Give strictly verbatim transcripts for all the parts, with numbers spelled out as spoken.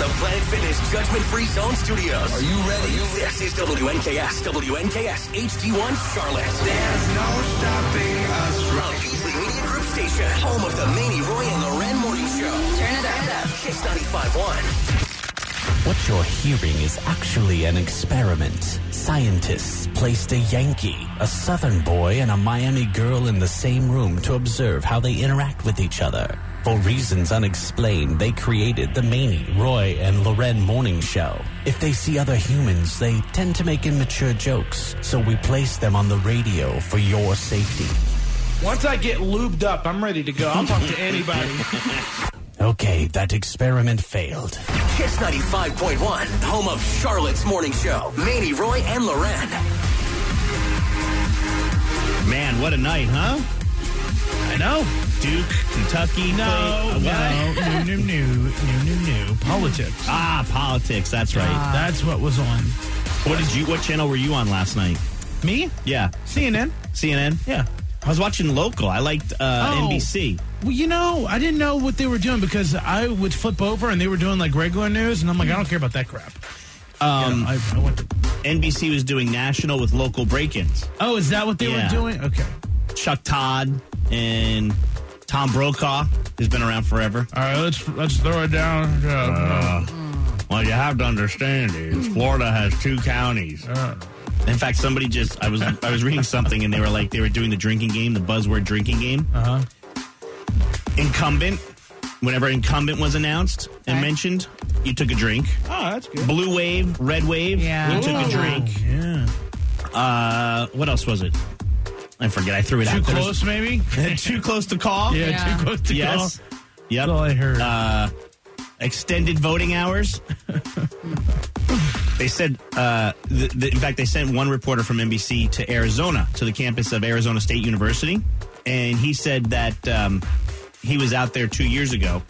the Planet Fitness Judgment Free Zone Studios. Are you ready? This is W N K S, W N K S H D one Charlotte. There's no stopping us. A Beasley Media Group station, home of the Manny, Roy, and Loren Morning Show. Turn it up. Kiss ninety-five point one. What you're hearing is actually an experiment. Scientists placed a Yankee, a Southern boy, and a Miami girl in the same room to observe how they interact with each other. For reasons unexplained, they created the Manny, Roy, and Loren Morning Show. If they see other humans, they tend to make immature jokes, so we place them on the radio for your safety. Once I get lubed up, I'm ready to go. I'll talk to anybody. Okay, that experiment failed. Kiss ninety-five point one, home of Charlotte's Morning Show. Manny, Roy, and Loren. Man, what a night, huh? I know. Duke, Kentucky. No, play, no, no, no, no, no, no, no. Politics. Ah, politics. That's right. Uh, that's what was on. What did you? What channel were you on last night? Me? Yeah, C N N. C N N. Yeah. I was watching local. I liked uh, Oh. N B C. Well, you know, I didn't know what they were doing because I would flip over and they were doing like regular news, and I'm like, I don't care about that crap. Um, You know, I, I went to, N B C was doing national with local break-ins. oh, is that what they Yeah. were doing? Okay. Chuck Todd and Tom Brokaw has been around forever. All right, let's let's throw it down. Uh, Uh, what you have to understand is Florida has two counties. uh, In fact, somebody just I was I was reading something and they were like they were doing the drinking game, the buzzword drinking game. uh-huh. Incumbent, whenever incumbent was announced and Okay. mentioned, you took a drink. Oh, that's good. Blue wave, red wave, Yeah. you took a Ooh, drink. Yeah. Uh, what else was it? I forget. I threw it Too out. close, maybe? Too close to call. Yeah, Yeah. too close to Yes. call. Yep. That's all I heard. Uh, extended voting hours. They said, uh, the, the, in fact, they sent one reporter from N B C to Arizona, to the campus of Arizona State University, and he said that um, he was out there two years ago,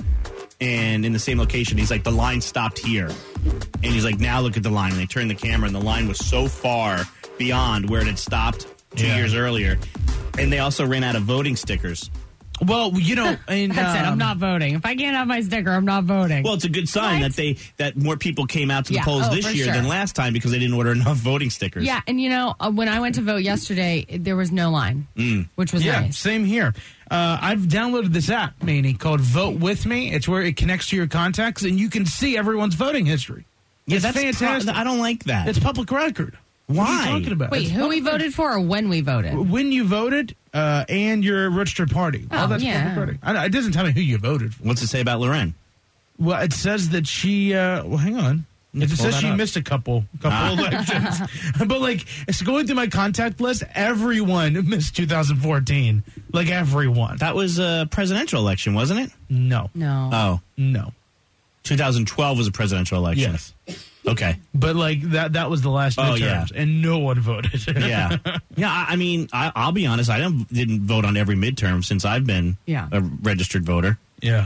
and in the same location, he's like, the line stopped here, and he's like, now look at the line, and they turned the camera, and the line was so far beyond where it had stopped two Yeah. years earlier, and they also ran out of voting stickers. well, you know, and, That's it. I'm um, not voting. If I can't have my sticker, I'm not voting. Well, it's a good sign What? that they that more people came out to the Yeah. polls Oh, this for year sure. than last time because they didn't order enough voting stickers. yeah, and you know, uh, when I went to vote yesterday, there was no line, Mm. which was Yeah, nice. same here. Uh, I've downloaded this app, Manny, called Vote With Me. It's where it connects to your contacts, and you can see everyone's voting history. Yeah, It's that's fantastic. pro- I don't like that. It's public record. What are Why? you talking about? Wait, It's who we public voted for or when we voted? record. When you voted, uh, and your registered party. Oh, All that's yeah. public record. I, it doesn't tell me who you voted for. What's it say about Loren? Well, it says that she. Uh, well, hang on. Yeah, It pull says that she up. missed a couple, couple Ah. elections, but like it's going through my contact list. Everyone missed two thousand fourteen. Like everyone. That was a presidential election, wasn't it? No, No. Oh, no. twenty twelve was a presidential election. Yes, Okay. but like that. That was the last Oh, midterms, yeah. and no one voted. Yeah. yeah. I, I mean, I, I'll be honest. I didn't, didn't vote on every midterm since I've been Yeah. a registered voter. yeah.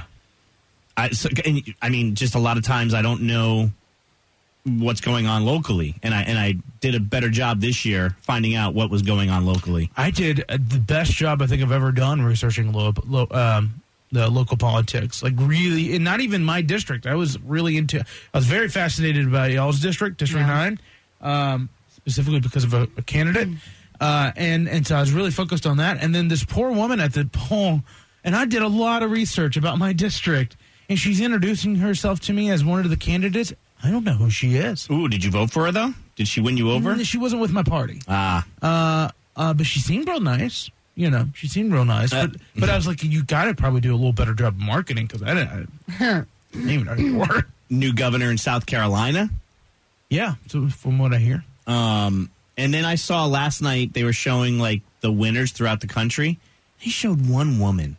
I, so, and, I mean, just a lot of times I don't know what's going on locally, and I and I did a better job this year finding out what was going on locally. I did uh, the best job I think I've ever done researching lo- lo- um, the local politics. Like really, and not even my district. I was really into. I was very fascinated by y'all's district, District Yeah. Nine, um, specifically because of a, a candidate, uh, and and so I was really focused on that. And then this poor woman at the poll, and I did a lot of research about my district, and she's introducing herself to me as one of the candidates. I don't know who she is. Ooh, did you vote for her though? Did she win you over? She wasn't with my party. Ah, Uh, uh, but she seemed real nice. You know, she seemed real nice. Uh, but but I was like, you got to probably do a little better job of marketing because I didn't, I didn't even know who you were. new governor in South Carolina. Yeah, so from what I hear. Um, and then I saw last night they were showing like the winners throughout the country. They showed one woman.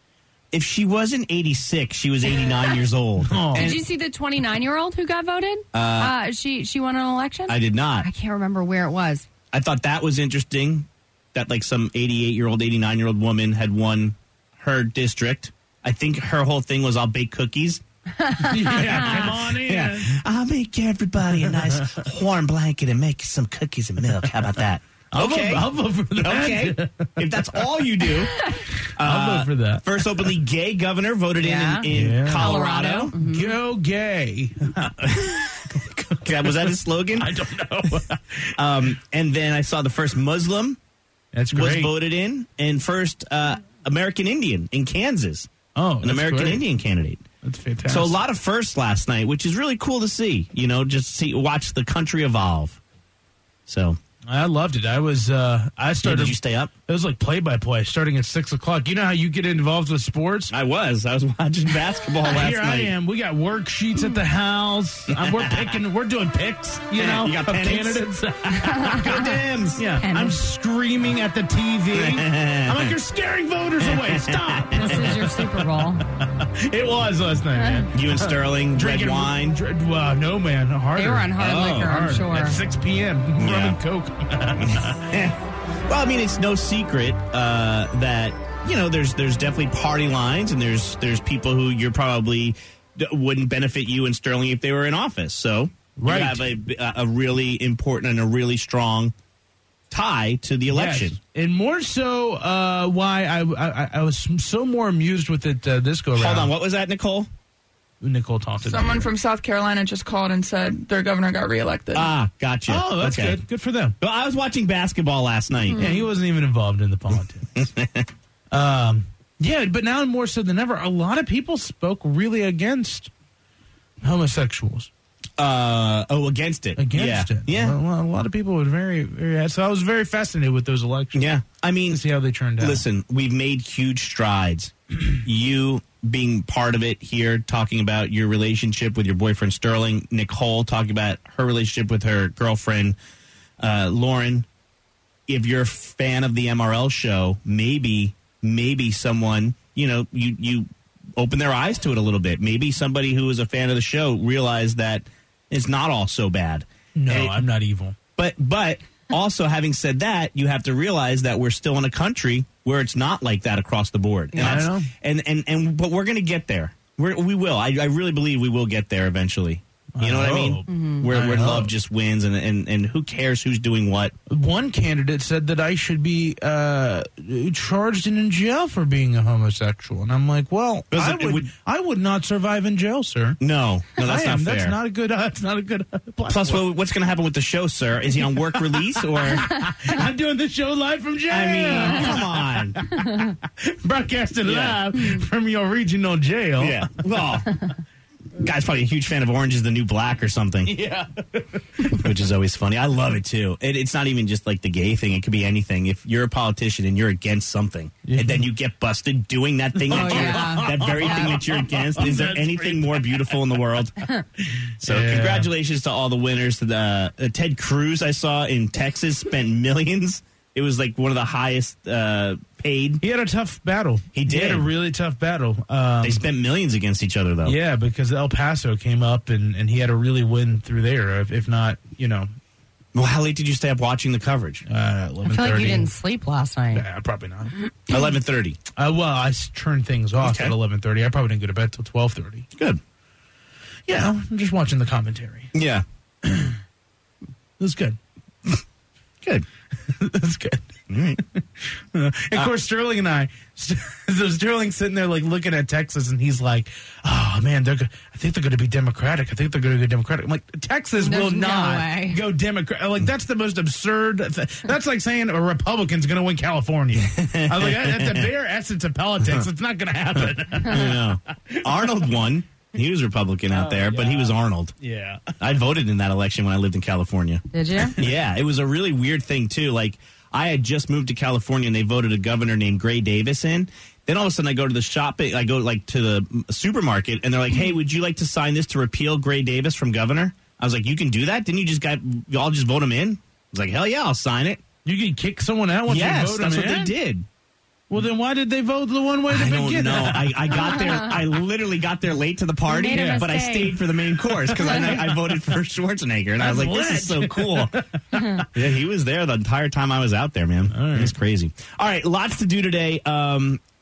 If she wasn't eighty-six, she was eighty-nine years old. Oh. Did you see the twenty-nine-year-old who got voted? Uh, she she won an election? I did not. I can't remember where it was. I thought that was interesting that like some eighty-eight-year-old, eighty-nine-year-old woman had won her district. I think her whole thing was I'll bake cookies. Yeah, come on in. Yeah. I'll make everybody a nice warm blanket and make some cookies and milk. How about that? I'll, Okay. vote, I'll vote for that. Okay. If that's all you do. I'll uh, vote for that. First openly gay governor voted Yeah. in in, in Yeah. Colorado. Colorado. Mm-hmm. Go gay. That- Was that his slogan? I don't know. Um, and then I saw the first Muslim That's was great. voted in, and first uh, American Indian in Kansas. Oh, An that's American great. Indian candidate. That's fantastic. So a lot of firsts last night, which is really cool to see. You know, just see watch the country evolve. So I loved it. I was. Uh, I yeah, started. did you stay up? It was like play by play, starting at six o'clock. You know how you get involved with sports? I was. I was watching basketball last Here night. I am. We got worksheets at the house. Um, we're picking. We're doing picks. You know, You got of pennants? candidates. Go Dems. Yeah, I'm Pennants. screaming at the T V. I'm like, you're scaring voters away. Stop. This is your Super Bowl. It was last night, man. You and Sterling, red Drinking wine. dr- well, no, man. Harder. They were on hard Oh, liquor, I'm Hard. sure. At six p.m. Yeah. Rum and Coke. Well, I mean, it's no secret uh, that you know there's there's definitely party lines, and there's there's people who you're probably d- wouldn't benefit you and Sterling if they were in office. So Right. you have a a really important and a really strong tie to the election. Yes. And more so, uh, why I, I I was so more amused with it uh, this go around. Hold on, what was that, Nicole? Nicole talked about Someone it. from South Carolina just called and said their governor got reelected. Ah, gotcha. Oh, that's Okay. good. Good for them. Well, I was watching basketball last night. Yeah, he wasn't even involved in the politics. um, yeah, but now more so than ever, a lot of people spoke really against homosexuals. Uh, oh, against it. Against yeah. it. Yeah. Well, a lot of people were very, very. So I was very fascinated with those elections. Yeah. I mean, To see how they turned out. listen, we've made huge strides. You being part of it here, talking about your relationship with your boyfriend Sterling, Nicole talking about her relationship with her girlfriend uh, Lauren. If you're a fan of the M R L show, maybe maybe someone, you know, you you open their eyes to it a little bit. Maybe somebody who is a fan of the show realized that it's not all so bad. No, And it- I'm not evil. But but also, having said that, you have to realize that we're still in a country where it's not like that across the board. And Yeah, I that's- know. And, and, and but we're going to get there. We're, we will. I, I really believe we will get there eventually. You I know what I mean? hope. Where, I where love hope. just wins, and, and, and who cares who's doing what? One candidate said that I should be uh, charged and in jail for being a homosexual, and I'm like, well, Does I it- it would, would- I would not survive in jail, sir. No, no, that's I not am. fair. That's not a good. Uh, that's not a good. Uh, Plus, platform. what, what's going to happen with the show, sir? Is he on work release or? I I'm doing the show live from jail. mean, come on. broadcasted Yeah. live from your regional jail. Yeah. Well, guy's probably a huge fan of Orange is the New Black or something. Yeah. Which is always funny. I love it too. It, it's not even just like the gay thing. It could be anything. If you're a politician and you're against something, Yeah. and then you get busted doing that thing, that Oh, you're, yeah. that very thing that you're against, is there That's anything more beautiful in the world? So, Yeah. congratulations to all the winners. To the uh, Ted Cruz, I saw in Texas, spent millions. It was like one of the highest uh, paid. He had a tough battle. He did. had a really tough battle. Um, They spent millions against each other, though. yeah, because El Paso came up and, and he had to really win through there. If, if not, you know, Well, how late did you stay up watching the coverage? uh, eleven I feel like thirty. you didn't sleep last night. Nah, probably not. eleven thirty. Uh, well, I s- turned things off Okay. at eleven thirty. I probably didn't go to bed till twelve thirty. Good. Yeah, I'm just watching the commentary. Yeah. It was good. Good. That's good. All right. Uh, of course, Sterling and I, St- so Sterling's sitting there like looking at Texas, and he's like, "Oh man, they're. Go- I think they're going to be Democratic. I think they're going to go Democratic." I'm like, Texas There's will no not way. go Democrat. Like that's the most absurd. Th- that's like saying a Republican's going to win California. I was like, that's the bare essence of politics. It's not going to happen. Yeah. Arnold won. He was Republican out Oh, there, but he yeah. was Arnold. yeah. I voted in that election when I lived in California. Did you? Yeah, it was a really weird thing, too. Like, I had just moved to California, and they voted a governor named Gray Davis in. Then all of a sudden, I go to the shopping, I go, like, to the supermarket, and they're like, hey, would you like to sign this to repeal Gray Davis from governor? I was like, you can do that? Didn't you just got, y'all just vote him in? I was like, hell yeah, I'll sign it. You can kick someone out once you Yes, vote that's them what in? they did. Well, then why did they vote the one way to I begin? don't know. I, I got there. I literally got there late to the party, You made a but I mistake. stayed for the main course because I, I voted for Schwarzenegger, and I was That's like, "This is so lit. cool." Yeah, he was there the entire time I was out there, man. It was crazy. All right, lots to do today. Um,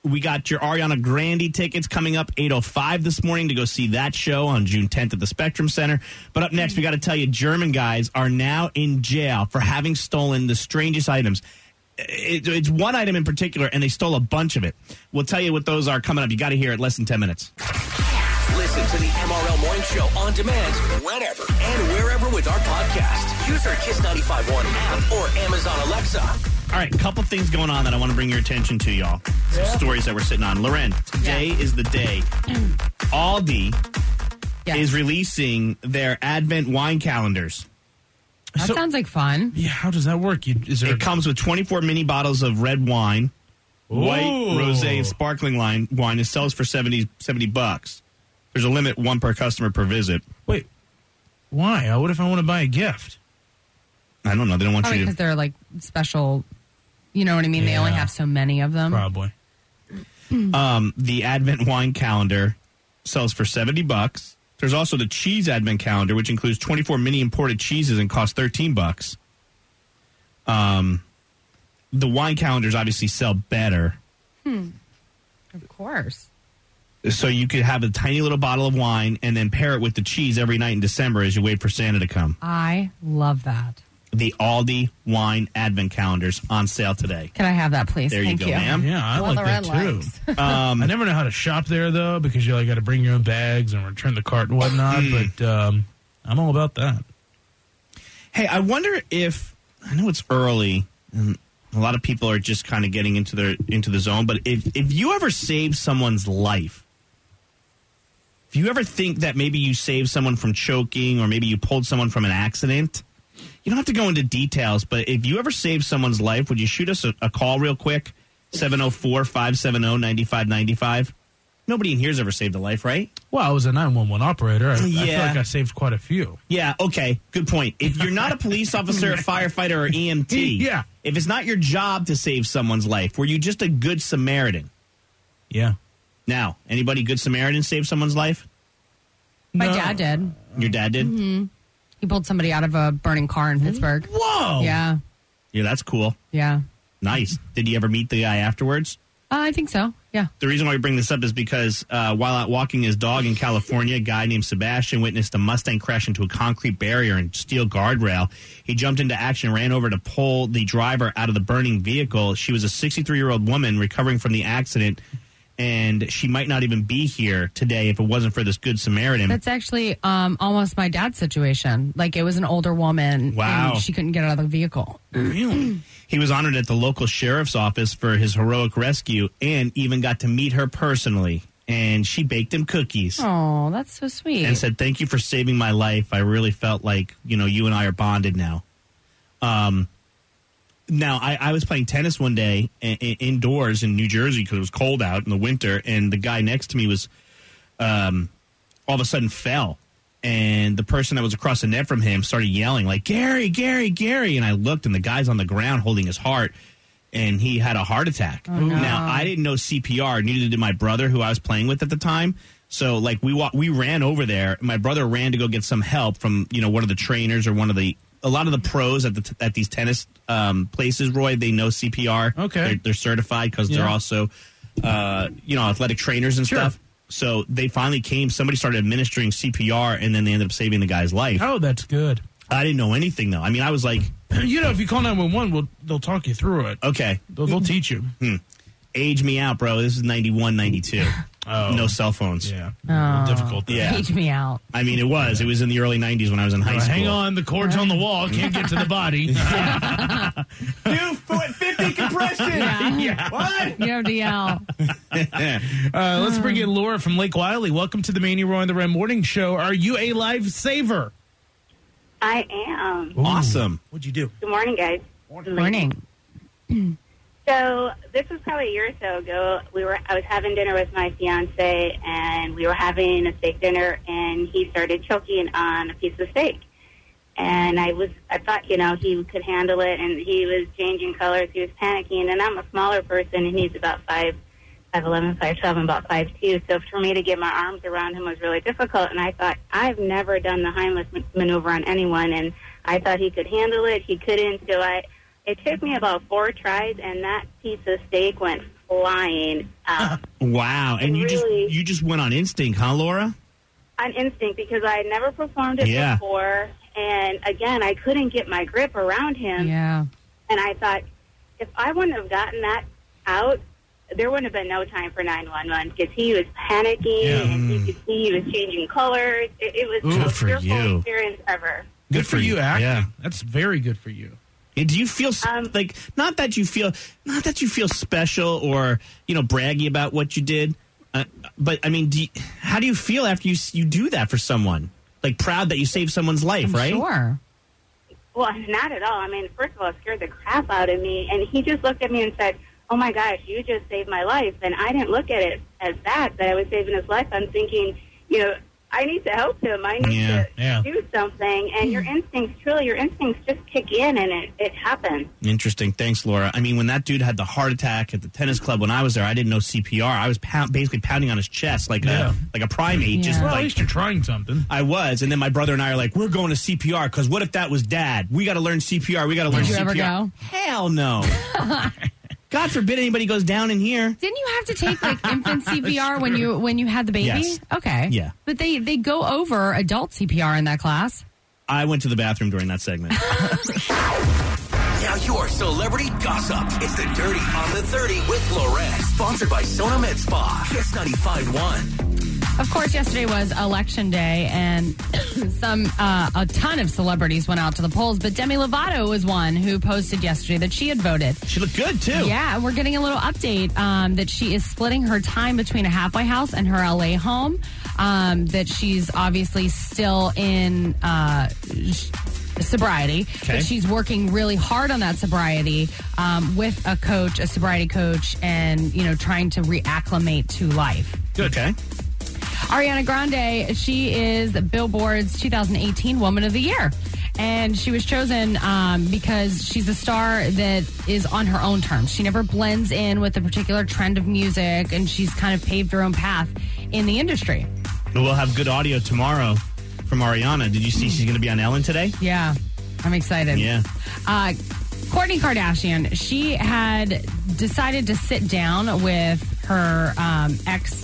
we got your Ariana Grande tickets coming up eight oh five this morning to go see that show on June tenth at the Spectrum Center. But up next, we got to tell you, German guys are now in jail for having stolen the strangest items. It, it's one item in particular, and they stole a bunch of it. We'll tell you what those are coming up. You got to hear it less than ten minutes. Listen to the M R L Morning Show on demand whenever and wherever with our podcast. Use our Kiss ninety-five point one app or Amazon Alexa. All right, a couple things going on that I want to bring your attention to, y'all. Some yeah. stories that we're sitting on. Loren, today yeah. is the day Aldi yes. is releasing their Advent wine calendars. That so, sounds like fun. Yeah, how does that work? You, is there it a... comes with twenty-four mini bottles of red wine, Ooh. white, rosé, and sparkling line wine. It sells for seventy, seventy bucks. There's a limit, one per customer per visit. Wait, why? What if I want to buy a gift? I don't know. They don't want Probably you to. Because they're like special, you know what I mean? Yeah, they only have so many of them. Probably. um, the Advent wine calendar sells for seventy bucks. There's also the cheese Advent calendar, which includes twenty-four mini imported cheeses and costs thirteen bucks. Um, the wine calendars obviously sell better. Hmm. Of course. So you could have a tiny little bottle of wine and then pair it with the cheese every night in December as you wait for Santa to come. I love that. The Aldi wine Advent calendars on sale today. Can I have that, please? There Thank you go, you. ma'am. Yeah, I well, like that too. um, I never know how to shop there, though, because you like, got to bring your own bags and return the cart and whatnot, but um, I'm all about that. Hey, I wonder if, I know it's early, and a lot of people are just kind of getting into their into the zone, but if, if you ever save someone's life, if you ever think that maybe you saved someone from choking or maybe you pulled someone from an accident, you don't have to go into details, but if you ever saved someone's life, would you shoot us a, a call real quick? seven oh four, five seven oh, nine five nine five. Nobody in here has ever saved a life, right? Well, I was a nine one one operator. I, yeah. I feel like I saved quite a few. Yeah, okay, good point. If you're not a police officer, a firefighter, or E M T, yeah. if it's not your job to save someone's life, were you just a good Samaritan? Yeah. Now, anybody good Samaritan save someone's life? My No. dad did. Your dad did? Mm-hmm. He pulled somebody out of a burning car in Pittsburgh. Whoa! Yeah. Yeah, that's cool. Yeah. Nice. Did you ever meet the guy afterwards? Uh, I think so. Yeah. The reason why we bring this up is because uh, while out walking his dog in California, a guy named Sebastian witnessed a Mustang crash into a concrete barrier and steel guardrail. He jumped into action, ran over to pull the driver out of the burning vehicle. She was a sixty-three-year-old woman recovering from the accident, and she might not even be here today if it wasn't for this good Samaritan. That's actually um, almost my dad's situation. Like, it was an older woman. Wow. And she couldn't get out of the vehicle. Really? He was honored at the local sheriff's office for his heroic rescue and even got to meet her personally. And she baked him cookies. Oh, that's so sweet. And said, thank you for saving my life. I really felt like, you know, you and I are bonded now. Um, now, I, I was playing tennis one day in, in, indoors in New Jersey because it was cold out in the winter. And the guy next to me was um, all of a sudden fell. And the person that was across the net from him started yelling, like, Gary, Gary, Gary. And I looked, and the guy's on the ground holding his heart, and he had a heart attack. Oh, no. Now, I didn't know C P R, neither did my brother, who I was playing with at the time. So, like, we wa- we ran over there. My brother ran to go get some help from, you know, one of the trainers or one of the – a lot of the pros at the t- at these tennis um, places, Roy, they know C P R. Okay. They're, they're certified because yeah. they're also, uh, you know, athletic trainers and sure. stuff. So they finally came. Somebody started administering C P R, and then they ended up saving the guy's life. Oh, that's good. I didn't know anything, though. I mean, I was like... You know, if you call nine one one, we'll, they'll talk you through it. Okay. They'll, they'll teach you. Hmm. Age me out, bro. This is ninety-one, ninety-two. Oh. No cell phones. Yeah. Oh. Difficult. Yeah. Age me out. I mean, it was. It was in the early nineties when I was in high Uh, school. hang on, the cord's on the wall. Can't get to the body. Two foot fifty compression. Yeah. Yeah. What? You have to yell. uh, let's bring in Laura from Lake Wiley. Welcome to the Manny Roy and the Red Morning Show. Are you a lifesaver? I am. Ooh. Awesome. What'd you do? Good morning, guys. Morning. So this was probably a year or so ago. We were I was having dinner with my fiance, and we were having a steak dinner, and he started choking on a piece of steak. And I was I thought, you know, he could handle it, and he was changing colors. He was panicking, and I'm a smaller person, and he's about five, five eleven, five twelve, and about five two. So for me to get my arms around him was really difficult. And I thought, I've never done the Heimlich maneuver on anyone, and I thought he could handle it. He couldn't. So I. It took me about four tries, and that piece of steak went flying. Um, wow. And you really, just you just went on instinct, huh, Laura? On instinct, because I had never performed it yeah. before. And, again, I couldn't get my grip around him. Yeah. And I thought, if I wouldn't have gotten that out, there wouldn't have been no time for nine one one, because he was panicking, yeah. and you could see he was changing colors. It, it was Ooh, the most for fearful you. experience ever. Good, Good for for you, you. acting. Yeah. That's very good for you. Do you feel Um, like not that you feel not that you feel special or you know braggy about what you did, uh, but I mean, do you, how do you feel after you you do that for someone? Like proud that you saved someone's life, I'm right? Sure. Well, not at all. I mean, first of all, it scared the crap out of me. And he just looked at me and said, oh, my gosh, you just saved my life. And I didn't look at it as that, that I was saving his life. I'm thinking, you know, I need to help him. I need Yeah, to yeah. do something. And your instincts, truly, your instincts just kick in, and it, it happens. Interesting. Thanks, Laura. I mean, when that dude had the heart attack at the tennis club when I was there, I didn't know C P R. I was pound, basically pounding on his chest like Yeah. a like a primate. Yeah. Just Well, at like least you're trying something. I was, and then my brother and I are like, we're going to C P R because what if that was Dad? We got to learn C P R. We got to learn Did you C P R. ever go? Hell no. God forbid anybody goes down in here. Didn't you have to take like infant C P R when you when you had the baby? Yes. Okay. Yeah. But they they go over adult C P R in that class. I went to the bathroom during that segment. Now your celebrity gossip. It's the Dirty on the thirty with Lorette. Sponsored by Sona Med Spa. Kiss ninety-five point one. Of course, yesterday was election day, and some uh, a ton of celebrities went out to the polls. But Demi Lovato was one who posted yesterday that she had voted. She looked good, too. Yeah, we're getting a little update um, that she is splitting her time between a halfway house and her L A home. Um, that she's obviously still in uh, sh- sobriety, Okay. but she's working really hard on that sobriety um, with a coach, a sobriety coach, and you know, trying to reacclimate to life. Good. Okay. Ariana Grande, she is Billboard's two thousand eighteen Woman of the Year. And she was chosen um, because she's a star that is on her own terms. She never blends in with a particular trend of music, and she's kind of paved her own path in the industry. We'll have good audio tomorrow from Ariana. Did you see she's going to be on Ellen today? Yeah, I'm excited. Yeah. Uh, Kourtney Kardashian, she had decided to sit down with her um, ex,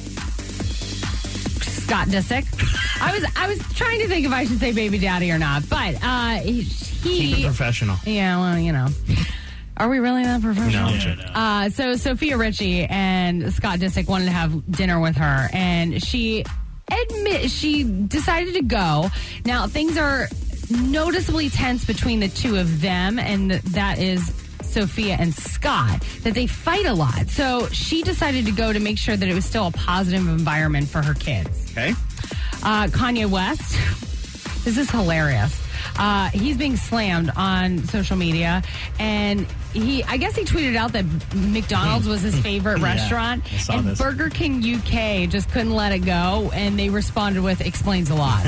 Scott Disick. I was I was trying to think if I should say baby daddy or not, but uh, he, Keep it professional. yeah, well, you know. Are we really that professional? No. Yeah, no. Uh, so Sophia Richie and Scott Disick wanted to have dinner with her, and she admit she decided to go. Now things are noticeably tense between the two of them, and that is Sophia and Scott, that they fight a lot. So she decided to go to make sure that it was still a positive environment for her kids. Okay. Uh, Kanye West, this is hilarious. Uh, he's being slammed on social media, and he, I guess he tweeted out that McDonald's was his favorite Yeah, restaurant, I saw and this. Burger King U K just couldn't let it go, and they responded with "explains a lot."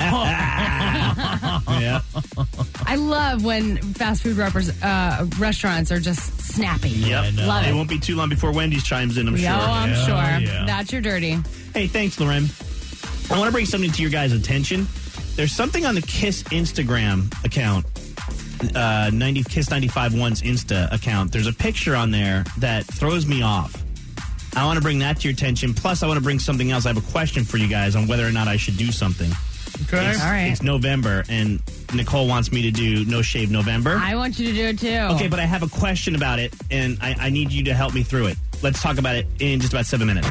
Yeah. I love when fast food repres- uh, restaurants are just snappy. Yep. Love It it. won't be too long before Wendy's chimes in, I'm Yo, sure. I'm Yeah, sure. yeah. That's your dirty. Hey, thanks, Loren. I want to bring something to your guys' attention. There's something on the Kiss Instagram account, uh, ninety Kiss ninety-five point one's Insta account. There's a picture on there that throws me off. I want to bring that to your attention. Plus, I want to bring something else. I have a question for you guys on whether or not I should do something. Okay. It's, All right. it's November, and Nicole wants me to do No Shave November. I want you to do it too. Okay, but I have a question about it, and I, I need you to help me through it. Let's talk about it in just about seven minutes.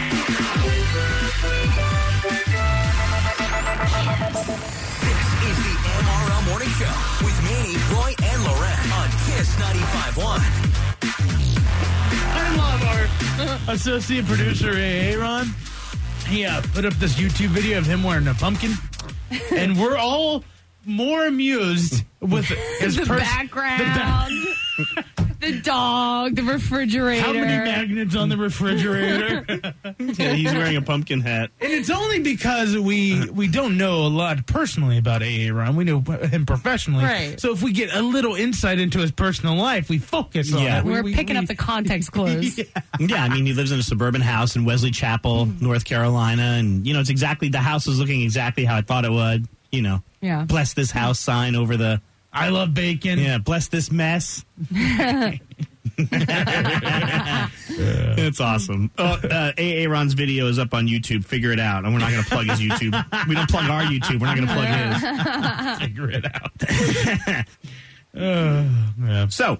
This is the M R L Morning Show with Manny, Roy, and Lorette on Kiss ninety-five point one. I love our associate producer, Aaron. He uh, put up this YouTube video of him wearing a pumpkin, and we're all more amused with his the pers- background, the the, the dog, the refrigerator. How many magnets on the refrigerator? Yeah, he's wearing a pumpkin hat. And it's only because we we don't know a lot personally about Aaron. We know him professionally. Right. So if we get a little insight into his personal life, we focus on Yeah. it. We- We're we- picking we- up the context clues. Yeah, I mean, he lives in a suburban house in Wesley Chapel, North Carolina, and, you know, it's exactly, the house is looking exactly how I thought it would. You know, Yeah. bless this house sign over the, I love bacon. yeah, bless this mess. It's awesome. Oh, uh, Aaron's video is up on YouTube. Figure it out. And we're not going to plug his YouTube. We don't plug our YouTube. We're not going to plug his. Figure it out. uh, yeah. So,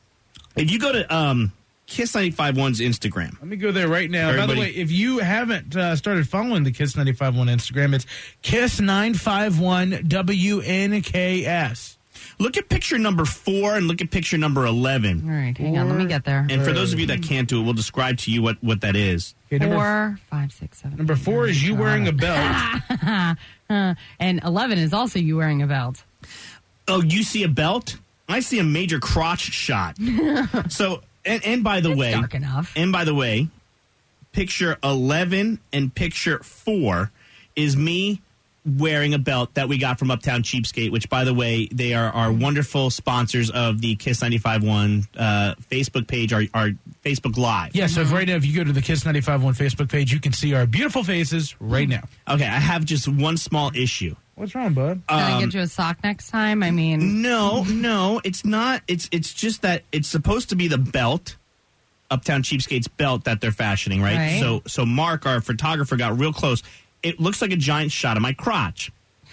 if you go to um, Kiss ninety-five one's Instagram. Let me go there right now. Everybody, by the way, if you haven't uh, started following the Kiss ninety-five one Instagram, it's Kiss nine five one W N K S. Look at picture number four and look at picture number eleven. All right, hang on. Let me get there. And for those of you that can't do it, we'll describe to you what, what that is. Okay, number Four, five, six, seven. Number four is you wearing a belt. Uh, and eleven is also you wearing a belt. Oh, you see a belt? I see a major crotch shot. So, and, and by the It's way, dark enough. And by the way, picture eleven and picture four is me wearing a belt that we got from Uptown Cheapskate, which, by the way, they are our wonderful sponsors of the Kiss ninety-five one uh, Facebook page, our, our Facebook Live. Yeah, so if right now, if you go to the Kiss ninety-five one Facebook page, you can see our beautiful faces right now. Okay, I have just one small issue. What's wrong, bud? Can I Um, get you a sock next time? I mean, No, no, it's not. It's it's just that it's supposed to be the belt, Uptown Cheapskate's belt that they're fashioning, right? Right. So so Mark, our photographer, got real close. It looks like a giant shot of my crotch.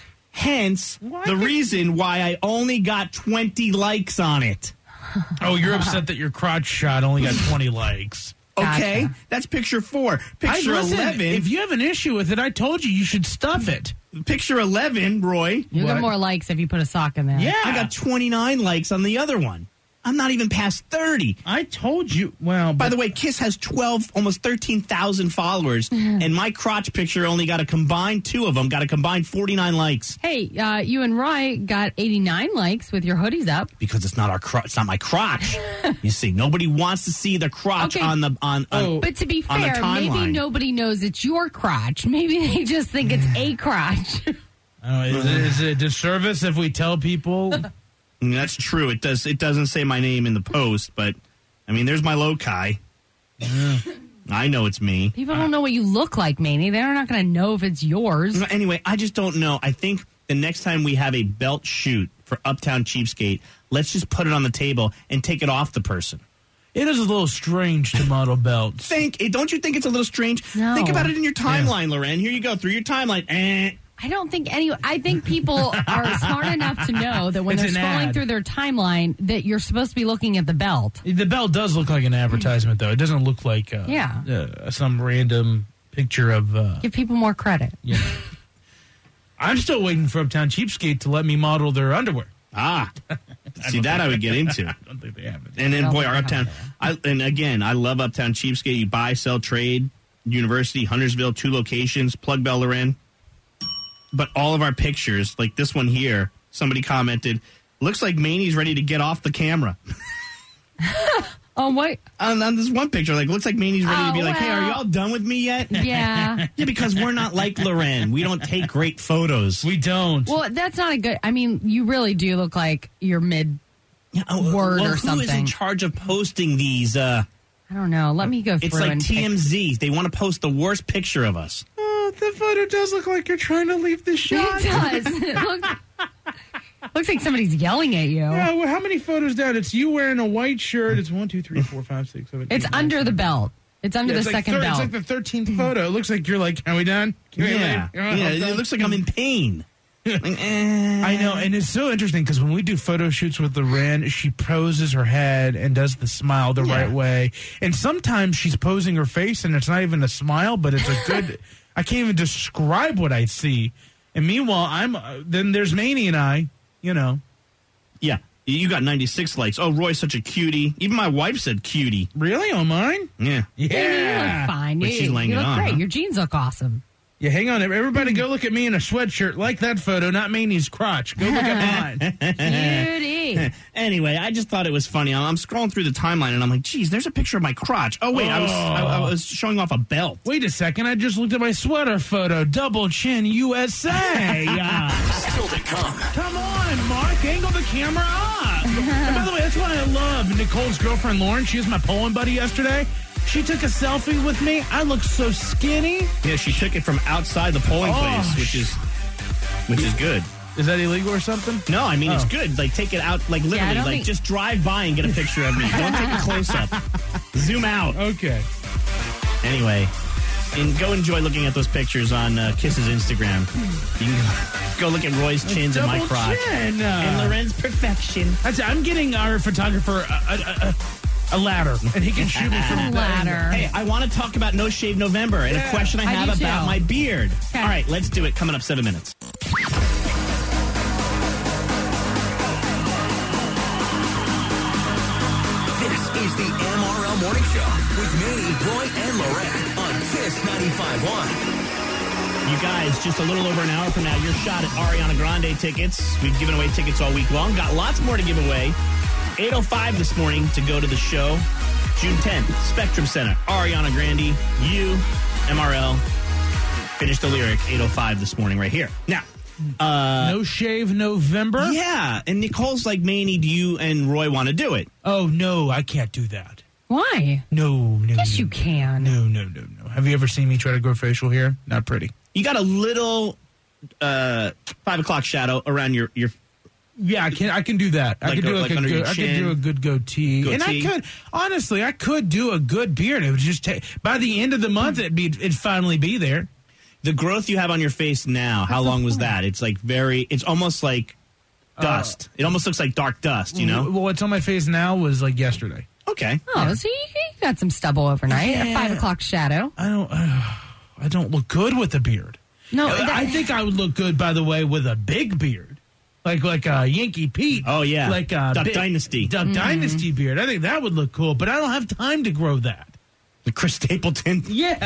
Hence, What? the reason why I only got twenty likes on it. Oh, you're upset that your crotch shot only got twenty likes. Okay? Gotcha. That's picture four. I, Picture listen, eleven. if you have an issue with it, I told you you should stuff it. Picture eleven, Roy. you What? get more likes if you put a sock in there. Yeah. I got twenty-nine likes on the other one. I'm not even past thirty. I told you. Well, By the way, Kiss has twelve, almost thirteen thousand followers, and my crotch picture only got a combined two of them, got a combined forty-nine likes. Hey, uh, you and Roy got eighty-nine likes with your hoodies up. Because it's not our crotch, it's not my crotch. You see, nobody wants to see the crotch Okay. on the on. on Oh. But to be on the fair, maybe timeline. nobody knows it's your crotch. Maybe they just think it's a crotch. uh, is, it, is it a disservice if we tell people? And that's true. It does. It doesn't say my name in the post, but I mean, there's my loci. I know it's me. People don't know what you look like, Manny. They're not going to know if it's yours. Anyway, I just don't know. I think the next time we have a belt shoot for Uptown Cheapskate, let's just put it on the table and take it off the person. It is a little strange to model belts. Think, don't you think it's a little strange? No. Think about it in your timeline, Loren. Here you go through your timeline. Eh. I don't think any. I think people are smart enough to know that when It's they're an scrolling ad. through their timeline, that you're supposed to be looking at the belt. The belt does look like an advertisement, though. It doesn't look like uh, Yeah. uh, some random picture of. Uh, Give people more credit. you know. I'm still waiting for Uptown Cheapskate to let me model their underwear. Ah. See, that I would get into. I don't think they have it. And then, I don't boy, think our they have Uptown. it I, and again, I love Uptown Cheapskate. You buy, sell, trade, University, Huntersville, two locations, Plug Bell, Loren. But all of our pictures, like this one here, somebody commented, looks like Maney's ready to get off the camera. Oh, what? on, on this one picture, like, looks like Maney's ready to Oh, be like, hey, are well. y'all done with me yet? Yeah. Yeah, because we're not like Loren. We don't take great photos. We don't. Well, that's not a good. I mean, you really do look like you're mid. Yeah, oh, Word well, or Who is in something. charge of posting these? Uh, I don't know. Let me go through it's like and T M Z. They want to post the worst picture of us. Oh, the photo does look like you're trying to leave the pick. shot. It does. It looks, looks like somebody's yelling at you. Yeah, well, how many photos down? It's you wearing a white shirt. It's one, two, three, four, five, six, seven. It's eight, nine, under ten. the belt. It's under Yeah, the it's like second thir- belt. It's like the thirteenth photo. It looks like you're like, are we done? Can we Yeah, leave? yeah. It looks like I'm in pain. Like, eh. I know, and it's so interesting because when we do photo shoots with Loren, she poses her head and does the smile the Yeah. right way. And sometimes she's posing her face, and it's not even a smile, but it's a good. I can't even describe what I see. And meanwhile, I'm uh, then there's Maney and I. You know, Yeah, you got ninety-six likes. Oh, Roy's such a cutie. Even my wife said cutie. really on mine. Yeah. Amy, you look fine. But You, she's laying you it look on, great. huh? Your jeans look awesome. Yeah, hang on, everybody, go look at me in a sweatshirt like that photo, not Maney's crotch. Go look at mine. Beauty. Anyway, I just thought it was funny. I'm scrolling through the timeline, and I'm like, geez, there's a picture of my crotch. Oh, wait, I was I, I was showing off a belt. Wait a second, I just looked at my sweater photo. Double chin U S A. Yeah. Still to come. Come on, Mark, angle the camera up. And by the way, that's what I love. Nicole's girlfriend, Lauren, she was my polling buddy yesterday. She took a selfie with me. I look so skinny. Yeah, she took it from outside the polling Oh, place, which is which is good. Is that illegal or something? No, I mean, it's Oh. good. Like, take it out, like, Yeah, I literally. don't like, think- just drive by and get a picture of me. Don't take a close-up. Zoom out. Okay. Anyway, and go enjoy looking at those pictures on uh, Kiss's Instagram. You can go look at Roy's chins and my Double crotch. chin, uh, And Loren's perfection. That's, I'm getting our photographer a, a, a, a ladder, and he can shoot me from Ladder. Hey, I want to talk about No Shave November and a question I I have do about too. my beard. Okay. All right, let's do it. Coming up seven minutes. This is the M R L Morning Show with Manny, Roy, and Lorette on Kiss ninety-five point one. You guys, just a little over an hour from now, your shot at Ariana Grande tickets. We've given away tickets all week long. Got lots more to give away. eight oh five this morning to go to the show. June tenth, Spectrum Center. Ariana Grande, you, M R L. Finish the lyric, eight oh five this morning right here. Now, uh, No Shave November? yeah, and Nicole's like, Manny, do you and Roy want to do it? Oh, no, I can't do that. Why? No, no. Yes, no, you no. can. No, no, no, no. Have you ever seen me try to grow facial hair? Not pretty. You got a little uh, five o'clock shadow around your, your Yeah, I can. I can do that. I Like could a- do like, like a under good. your I could chin? do a good goatee, and I Goatee? could honestly, I could do a good beard. It would just take by the end of the month, it'd be it'd finally be there. The growth you have on your face now, how long was that? It's like very, it's almost like dust. it almost looks like dark dust, you know? Well, what's on my face now was like yesterday. Okay. Oh, so you, you got some stubble overnight. A Yeah. five o'clock shadow. I don't. Uh, I don't look good with a beard. No, I- that- I think I would look good, by the way, with a big beard, like like a Yankee Pete. Oh, yeah. like a Duck big- Dynasty. Duck Dynasty beard. I think that would look cool, but I don't have time to grow that. The Chris Stapleton.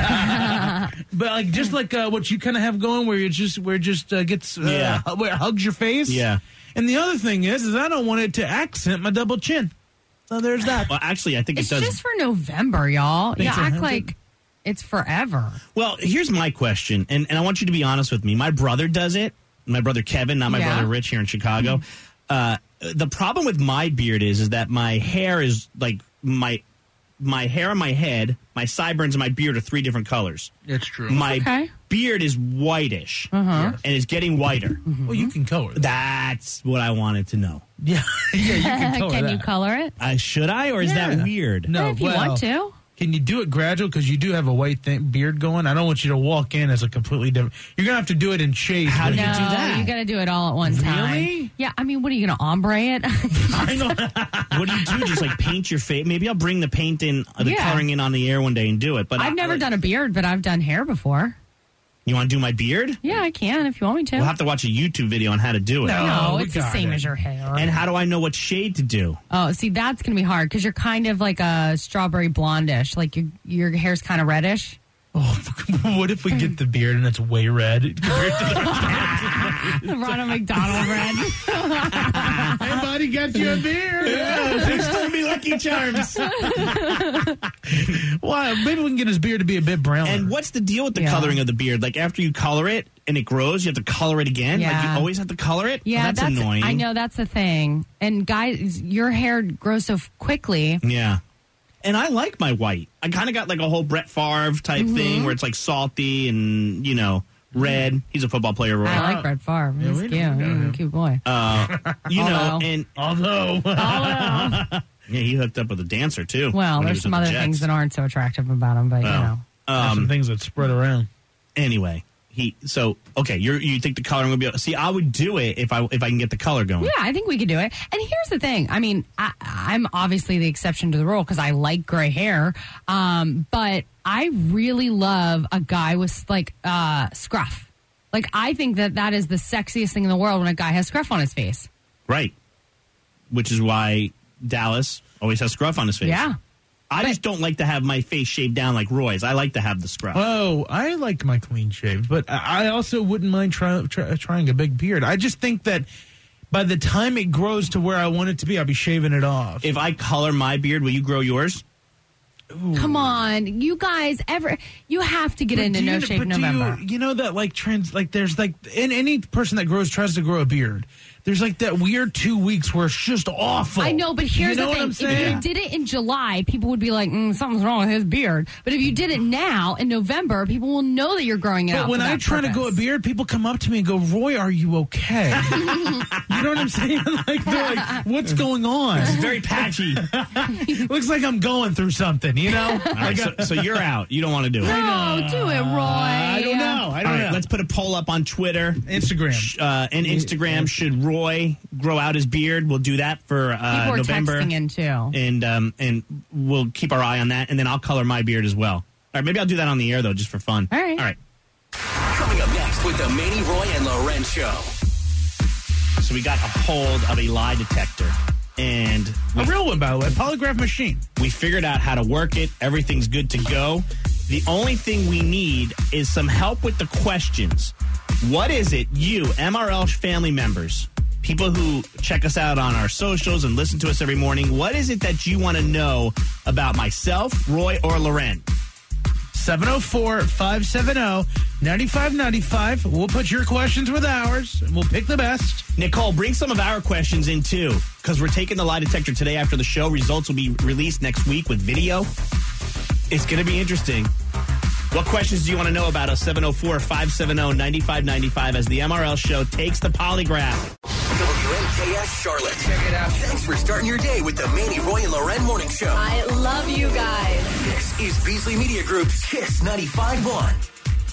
Yeah, but like just like uh, what you kind of have going, where it just where it just uh, gets uh, Yeah. hu- where it hugs your face. Yeah. And the other thing is, is I don't want it to accent my double chin. So there's that. Well, actually, I think it's it does. just for November, y'all. You Thanks, act uh, like it's forever. Well, here's my question, and, and I want you to be honest with me. My brother does it. My brother Kevin, not my Yeah. brother Rich here in Chicago. Uh, the problem with my beard is, is that my hair is like my my hair on my head, my sideburns, and my beard are three different colors. It's true. My Okay. beard is whitish, Uh-huh. and it's getting whiter. Well, you can color that. That's what I wanted to know. Yeah, yeah, you can color Can that. you color it? Uh, should I, or is Yeah. that weird? No, if you well, want to. Can you do it gradual? Because you do have a white th- beard going. I don't want you to walk in as a completely different. You're gonna have to do it in shades. How do No, you do that? you got to do it all at one time. Really? Yeah, I mean, what are you going to ombre it? I know. What do you do? Just like paint your face? Maybe I'll bring the paint in, uh, the Yeah. coloring in on the air one day and do it. But I- I've never like, done a beard, but I've done hair before. You want to do my beard? Yeah, I can if you want me to. We'll have to watch a YouTube video on how to do it. No. no, Oh, we it's the got same it. as your hair. And how do I know what shade to do? Oh, see, that's going to be hard because you're kind of like a strawberry blondish. Like your your hair's kind of reddish. Oh, what if we get the beard and it's way red compared to the Ronald McDonald red. Hey, buddy, got you a beard. There's still be Lucky Charms. Well, maybe we can get his beard to be a bit browner. And what's the deal with the Yeah. coloring of the beard? Like after you color it and it grows, you have to color it again? Like Yeah. you always have to color it? Yeah, Well, that's, annoying. I know that's the thing. And guys, your hair grows so f- quickly. Yeah. And I like my white. I kind of got like a whole Brett Favre type Mm-hmm. thing where it's like salty and, you know, red. He's a football player, Roy. I like Brett Favre. He's we cute. know, we know He's him. a cute boy. Uh, you know, Although- and although, yeah, he hooked up with a dancer too. well, when he there's was some with the other things Jets. that aren't so attractive about him, but you Oh. know. there's some Um, things that spread around. anyway, he so okay. You you think the coloring would be? See, I would do it if I if I can get the color going. Yeah, I think we could do it. And here's the thing. I mean, I, I'm obviously the exception to the rule because I like gray hair. Um, but I really love a guy with like uh, scruff. Like, I think that that is the sexiest thing in the world when a guy has scruff on his face. Right. Which is why Dallas always has scruff on his face. Yeah. I just don't like to have my face shaved down like Roy's. I like to have the scruff. Oh, I like my clean shave, but I I also wouldn't mind try, try, trying a big beard. I just think that by the time it grows to where I want it to be, I'll be shaving it off. If I color my beard, will you grow yours? Come on, you guys, ever you have to get But into do you- No Shave but do November. You, you know that like trans like there's like in any person that grows tries to grow a beard. there's like that weird two weeks where it's just awful. I know, but here's you know the what thing. I'm If saying? you did it in July, people would be like, mm, something's wrong with his beard. But if you did it now in November, people will know that you're growing it out. But when for I that try to purpose. go a beard, people come up to me and go, Roy, are you okay? You know what I'm saying? Like, they're like, what's going on? It's very patchy. Looks like I'm going through something, you know? All right, so, so you're out. You don't want to do it. No, do it, Roy. I don't know. I don't All right, know. let's put a poll up on Twitter. Instagram. Uh, and Instagram, should Roy grow out his beard? We'll do that for uh, People are November. texting in, too. And, um, and we'll keep our eye on that. And then I'll color my beard as well. All right, maybe I'll do that on the air, though, just for fun. All right. All right. Coming up next with the Manny, Roy, and Loren Show. So we got a hold of a lie detector. And we, A real one, by the way. Polygraph machine. we figured out how to work it. Everything's good to go. The only thing we need is some help with the questions. What is it you, M R L family members, people who check us out on our socials and listen to us every morning, what is it that you want to know about myself, Roy, or Loren? seven oh four, five seven oh, nine five nine five. We'll put your questions with ours, and we'll pick the best. Nicole, bring some of our questions in, too, because we're taking the lie detector today after the show. Results will be released next week with video. It's going to be interesting. What questions do you want to know about us? seven oh four, five seven oh, nine five nine five as the M R L show takes the polygraph. W N K S Charlotte. Check it out. Thanks for starting your day with the Manny, Roy, and Loren Morning Show. I love you guys. This is Beasley Media Group's Kiss ninety-five point one.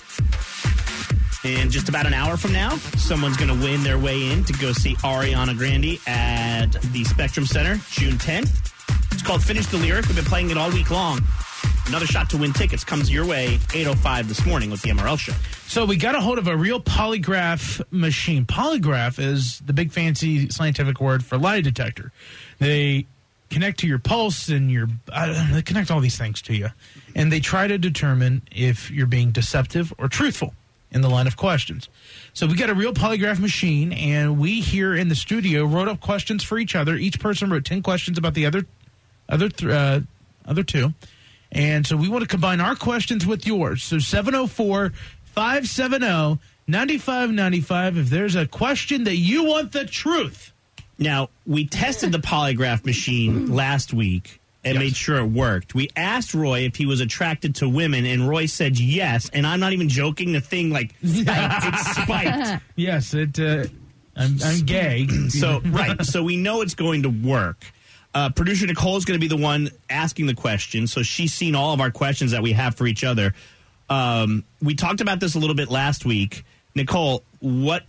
In just about an hour from now, someone's going to win their way in to go see Ariana Grande at the Spectrum Center, June tenth. It's called Finish the Lyric. We've been playing it all week long. Another shot to win tickets comes your way, eight oh five this morning with the M R L show. So we got a hold of a real polygraph machine. Polygraph is the big fancy scientific word for lie detector. They connect to your pulse and your uh, they connect all these things to you, and they try to determine if you're being deceptive or truthful in the line of questions. So we got a real polygraph machine, and we here in the studio wrote up questions for each other. Each person wrote ten questions about the other other th- uh, other two. And so we want to combine our questions with yours. So seven oh four, five seven oh, nine five nine five if there's a question that you want the truth. Now, we tested the polygraph machine last week and Yes. made sure it worked. We asked Roy if he was attracted to women, and Roy said yes. And I'm not even joking. The thing, like, spiked. It spiked. Yes, it. Uh, I'm, I'm gay. So, right. So we know it's going to work. Uh, producer Nicole is going to be the one asking the question, so she's seen all of our questions that we have for each other. Um, we talked about this a little bit last week. Nicole, what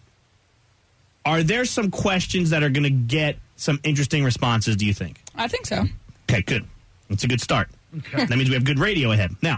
are there some questions that are going to get some interesting responses, do you think? I think so. Okay, good. That's a good start. Okay. That means we have good radio ahead. Now,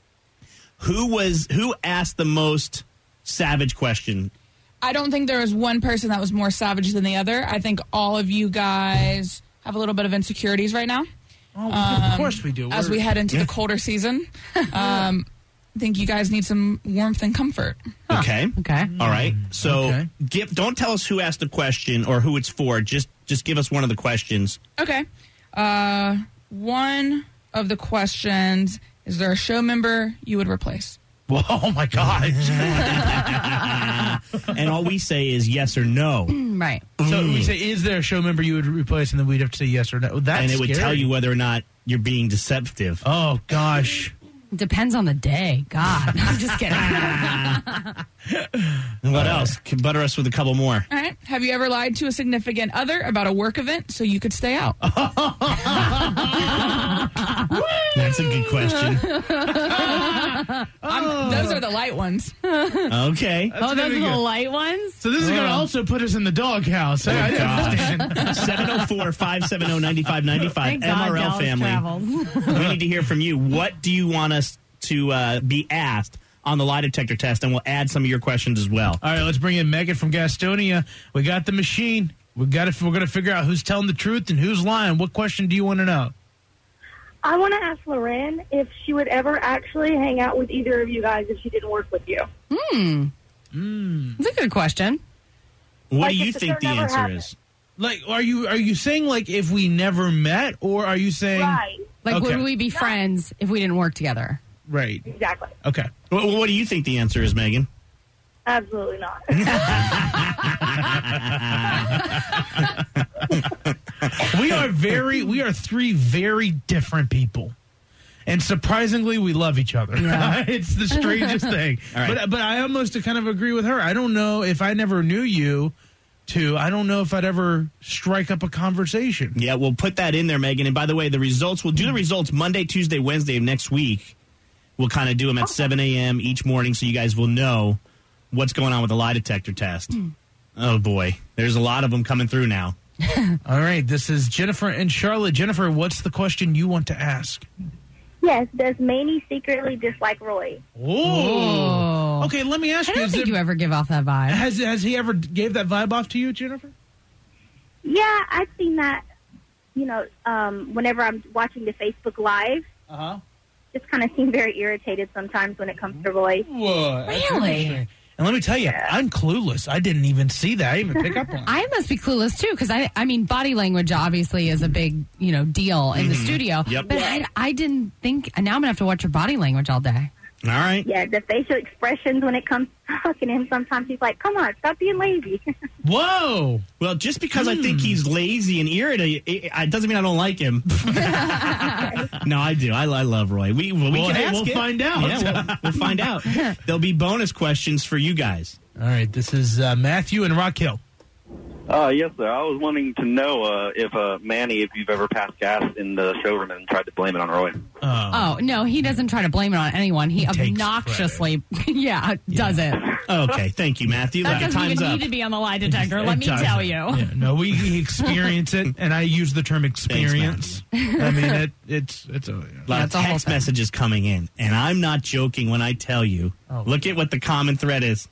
who was who asked the most savage question? I don't think there was one person that was more savage than the other. I think all of you guys have a little bit of insecurities right now. Oh, Um, of course we do. As We're- we head into Yeah. the colder season. Um, I think you guys need some warmth and comfort. Okay. Okay. All right. So Okay. give, don't tell us who asked the question or who it's for. Just just give us one of the questions. Okay. Uh, one of the questions, is there a show member you would replace? Oh my God! And all we say is yes or no. Right. So we say, is there a show member you would replace, and then we'd have to say yes or no. That's and it would scary. tell you whether or not you're being deceptive. Oh gosh! Depends on the day. God. I'm just kidding. And what else? Can butter us with a couple more. All right. Have you ever lied to a significant other about a work event so you could stay out? That's a good question. I'm, those are the light ones. Okay. Oh, those gonna are be the good. light ones? So this is going to also put us in the doghouse. I, I understand. seven oh four, five seven oh, nine five nine five Thank M R L God Dallas family. travels. We need to hear from you. What do you want us to uh, be asked on the lie detector test? And we'll add some of your questions as well. All right, let's bring in Megan from Gastonia. We got the machine. We got to. We're going to figure out who's telling the truth and who's lying. What question do you want to know? I want to ask Loren if she would ever actually hang out with either of you guys if she didn't work with you. Hmm. Mm. That's a good question. What Like, do you if the think show the never answer happened. is? Like, are you are you saying like if we never met, or are you saying Right. Like, Okay. would we be friends if we didn't work together? right? Exactly. Okay. What, what do you think the answer is, Megan? Uh, Absolutely not. We are very, we are three very different people. And surprisingly, we love each other. Yeah. It's the strangest thing. All right. But but I almost kind of agree with her. I don't know if I never knew you two, I don't know if I'd ever strike up a conversation. Yeah, we'll put that in there, Megan. And by the way, the results, we'll do the results Monday, Tuesday, Wednesday of next week. We'll kind of do them at seven a.m. each morning so you guys will know what's going on with the lie detector test. Mm. Oh, boy. There's a lot of them coming through now. All right. This is Jennifer and Charlotte. Jennifer, what's the question you want to ask? Yes. Does Manny secretly dislike Roy? Oh. Okay, let me ask I you. don't is think it- you ever give off that vibe. Has has he ever gave that vibe off to you, Jennifer? Yeah, I've seen that, you know, um, whenever I'm watching the Facebook Live. Uh-huh. Just kind of seem very irritated sometimes when it comes to Roy. Whoa, that's Really? interesting. And let me tell you, I'm clueless. I didn't even see that. I didn't even pick up on it. I must be clueless too, because I, I mean, body language obviously is a big, you know, deal in the studio. Yep. But I, I didn't think. And now I'm gonna have to watch your body language all day. All right. Yeah, the facial expressions when it comes to talking to him, sometimes he's like, come on, stop being lazy. Whoa. Well, just because I think he's lazy and irritated, it, it doesn't mean I don't like him. No, I do. I, I love Roy. We, well, we Well, can hey, ask we'll it. find out. Yeah, we'll, we'll find out. There'll be bonus questions for you guys. All right, this is uh, Matthew and Rock Hill. Uh, yes, sir. I was wanting to know uh, if uh, Manny, if you've ever passed gas in the showroom and tried to blame it on Roy. Oh, no, he doesn't try to blame it on anyone. He, takes obnoxiously, yeah, does it. Okay, thank you, Matthew. That doesn't Time's even up. need to be on the lie detector. Let It me doesn't. tell you. Yeah, no, we experience it, and I use the term experience. I mean, it, it's it's a A lot Yeah, of it's a whole text thing. messages coming in, and I'm not joking when I tell you. Oh. Look at what the common thread is.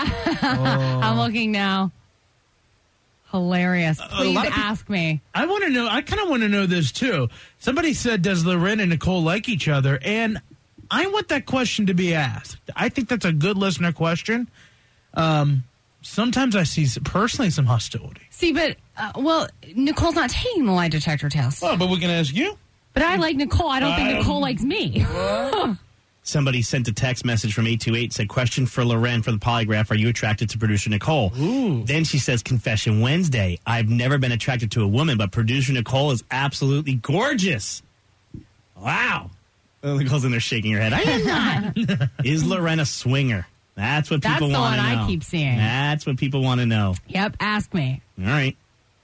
I'm looking now. Hilarious. a Please lot of peop- ask me. I want to know. I kind of want to know this too. Somebody said, "Does Loren and Nicole like each other?" And I want that question to be asked. I think that's a good listener question. Um, sometimes I see personally some hostility. See, but, uh, well, Nicole's not taking the lie detector test. Oh, but we can ask you. But I like Nicole. I don't think Um, Nicole likes me. Somebody sent a text message from eight two eight, said, question for Loren for the polygraph, are you attracted to producer Nicole? Ooh. Then she says, Confession Wednesday, I've never been attracted to a woman, but producer Nicole is absolutely gorgeous. Wow. Oh, Nicole's in there shaking her head. I am not. Is Loren a swinger? That's what That's people the want to one know. I keep seeing. That's what people want to know. Yep, ask me. All right.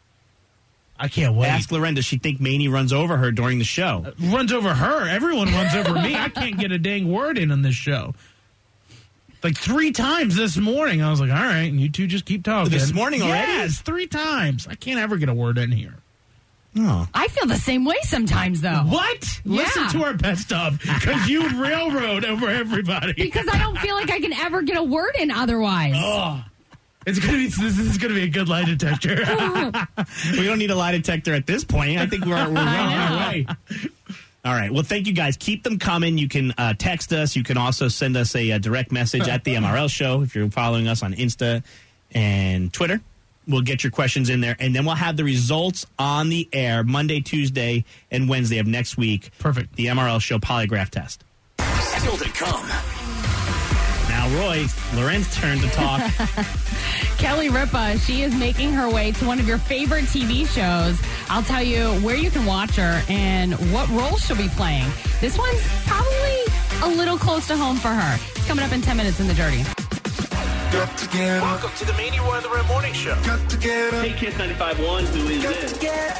I can't wait. Ask Loren, does she think Maney runs over her during the show? Runs over her. Everyone runs over me. I can't get a dang word in on this show. Like three times this morning. I was like, all right, and you two just keep talking. This morning already? Yes, three times. I can't ever get a word in here. Oh. I feel the same way sometimes, though. What? Yeah. Listen to our best of, because you railroad over everybody. Because I don't feel like I can ever get a word in otherwise. Oh. It's gonna be. This is gonna be a good lie detector. We don't need a lie detector at this point. I think we're, we're well on our way. All right. Well, thank you, guys. Keep them coming. You can uh, text us. You can also send us a, a direct message at the M R L Show if you're following us on Insta and Twitter. We'll get your questions in there, and then we'll have the results on the air Monday, Tuesday, and Wednesday of next week. Perfect. The M R L Show polygraph test. Still to come. Now, Roy, Loren's turn to talk. Kelly Ripa, she is making her way to one of your favorite T V shows. I'll tell you where you can watch her and what role she'll be playing. This one's probably a little close to home for her. It's coming up in ten minutes in The Dirty. Got to get up, Welcome to the Manny Roy and the Red Morning Show. got to get up, Hey, Kiss ninety-five point one, who is got this? to get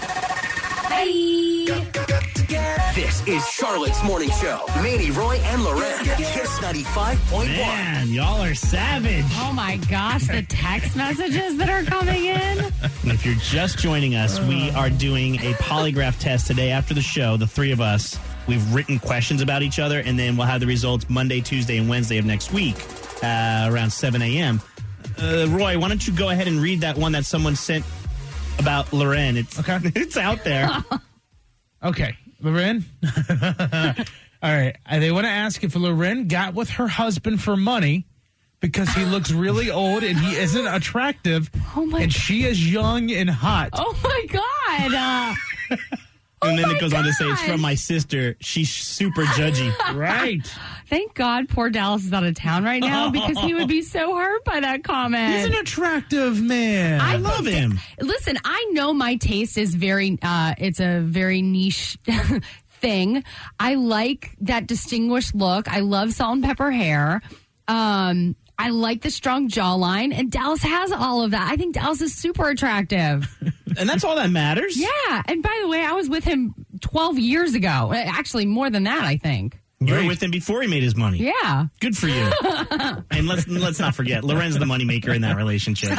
Bye. up, got to get up. This is Charlotte's Morning Show. Manny, Roy, and Loren. Kiss ninety-five point one. Man, y'all are savage. Oh my gosh, the text messages that are coming in. And if you're just joining us, we are doing a polygraph test today after the show, the three of us. We've written questions about each other, and then we'll have the results Monday, Tuesday, and Wednesday of next week uh, around seven a.m. Uh, Roy, why don't you go ahead and read that one that someone sent about Loren? It's, Okay. it's out there. Okay, Loren. All right. Uh, They want to ask if Loren got with her husband for money because he looks really old and he isn't attractive, Oh my and she is young and hot. Oh my God. Uh, And then Oh it goes on to say, it's gosh. from my sister. She's super judgy. Right. Thank God poor Dallas is out of town right now because he would be so hurt by that comment. He's an attractive man. I love think him. that- listen, I know my taste is very, uh, it's a very niche thing. I like that distinguished look. I love salt and pepper hair. Um, I like the strong jawline, and Dallas has all of that. I think Dallas is super attractive. And that's all that matters. Yeah. And by the way, I was with him twelve years ago. Actually, more than that, I think. You were Right. with him before he made his money. Yeah. Good for you. And let's let's not forget, Loren's the moneymaker in that relationship.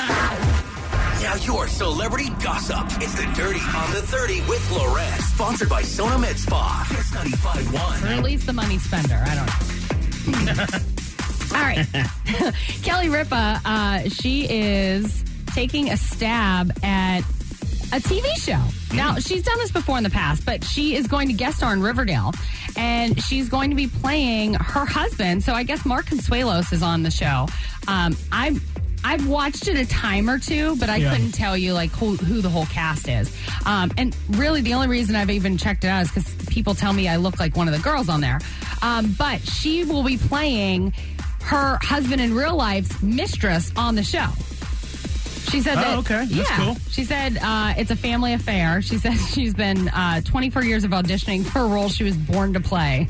Now your celebrity gossip. It's the Dirty on the thirty with Loren. Sponsored by Sona Med Spa. Kiss ninety-five point one. Or at least the money spender. I don't know. All right. Kelly Ripa, uh, she is taking a stab at a T V show. Now, she's done this before in the past, but she is going to guest star in Riverdale, and she's going to be playing her husband. So I guess Mark Consuelos is on the show. Um, I've I've watched it a time or two, but I Yeah. couldn't tell you like who, who the whole cast is. Um, and really, the only reason I've even checked it out is because people tell me I look like one of the girls on there. Um, but she will be playing her husband in real life's mistress on the show. She said Oh, that. okay. That's yeah, cool. She said uh, it's a family affair. She said she's been uh, twenty-four years of auditioning for a role she was born to play.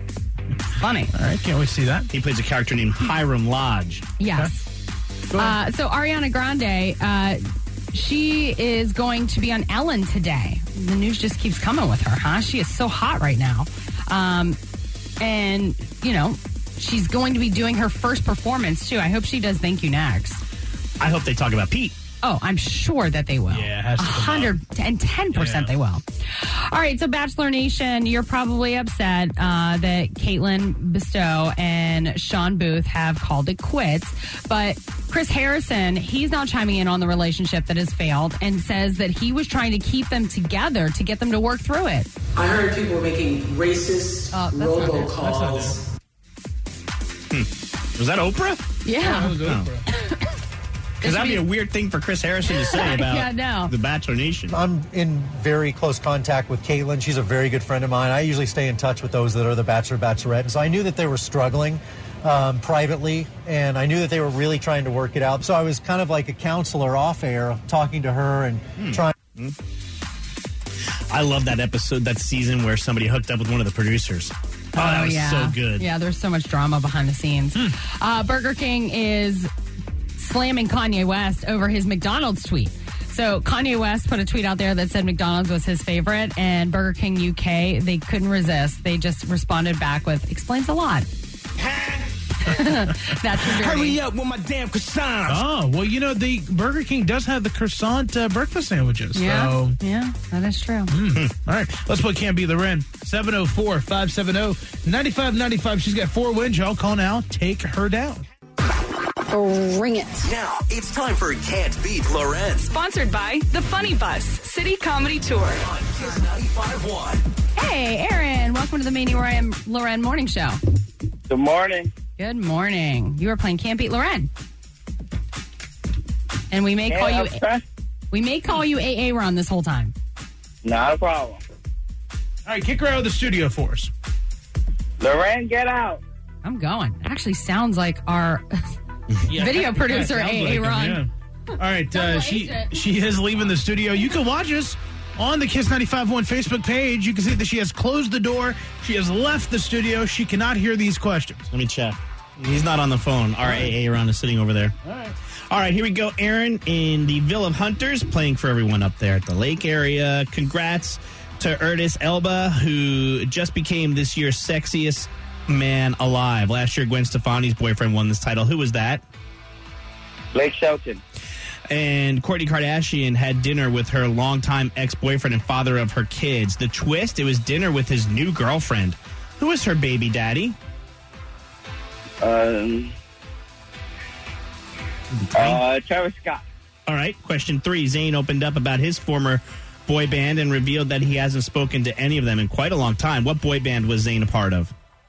Funny. All right, can't wait to see that. He plays a character named Hiram Lodge. Yes. Go ahead. Uh, so Ariana Grande, uh, she is going to be on Ellen today. The news just keeps coming with her, huh? She is so hot right now. Um, and, you know, she's going to be doing her first performance, too. I hope she does Thank You Next. I hope they talk about Pete. Oh, I'm sure that they will. Yeah, it has to A come hundred and ten percent Yeah. they will. All right, so Bachelor Nation, you're probably upset uh, that Caitlin Bestow and Sean Booth have called it quits. But Chris Harrison, he's now chiming in on the relationship that has failed and says that he was trying to keep them together to get them to work through it. I heard people were making racist Oh, that's not it. robocalls. Was that Oprah? Yeah. Because that'd be a weird thing for Chris Harrison to say about Yeah, no. the Bachelor Nation. I'm in very close contact with Caitlin. She's a very good friend of mine. I usually stay in touch with those that are the Bachelor, Bachelorette. And so I knew that they were struggling um, privately, and I knew that they were really trying to work it out. So I was kind of like a counselor off air, talking to her and trying. I love that episode, that season where somebody hooked up with one of the producers. Oh, that was yeah. so good. Yeah, there's so much drama behind the scenes. Uh, Burger King is slamming Kanye West over his McDonald's tweet. So Kanye West put a tweet out there that said McDonald's was his favorite, and Burger King U K, they couldn't resist. They just responded back with, explains a lot. That's for Dirty. up with my damn croissants. Oh, well, you know, the Burger King does have the croissant uh, breakfast sandwiches. Yeah, So, yeah, that is true. mm. All right, let's put Can't Be Loren. seven oh four, five seven oh, nine five nine five. She's got four wins. Y'all call now. Take her down. Bring it. Now it's time for Can't Beat Loren Sponsored by The Funny Bus City Comedy Tour. on Kiss ninety-five point one. Hey, Aaron, welcome to the Manny Loren, Loren Morning Show. Good morning. Good morning. You are playing Can't Beat Loren. And we may call Yeah, you I'm press- we may call you A A Ron this whole time. Not a problem. All right, kick her out of the studio for us. Loren, get out. I'm going. Actually sounds like our video producer, Yeah, sounds A A like him, Ron. yeah. All right, uh, Double she agent. she is leaving the studio. You can watch us on the Kiss ninety-five point one Facebook page. You can see that she has closed the door. She has left the studio. She cannot hear these questions. Let me check. He's not on the phone. Our A A Ron is sitting over there. All right. All right, here we go. Aaron in the Ville of Hunters, playing for everyone up there at the lake area. Congrats to Erdis Elba, who just became this year's sexiest man alive. Last year, Gwen Stefani's boyfriend won this title. Who was that? Blake Shelton. And Kourtney Kardashian had dinner with her longtime ex-boyfriend and father of her kids. The twist, it was dinner with his new girlfriend. Who is her baby daddy? Um, uh, Travis Scott. All right, question three. Zayn opened up about his former boy band and revealed that he hasn't spoken to any of them in quite a long time. What boy band was Zayn a part of?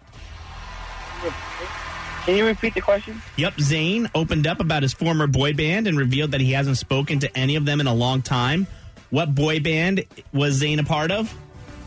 Can you repeat the question? Yep, Zayn opened up about his former boy band and revealed that he hasn't spoken to any of them in a long time. What boy band was Zayn a part of?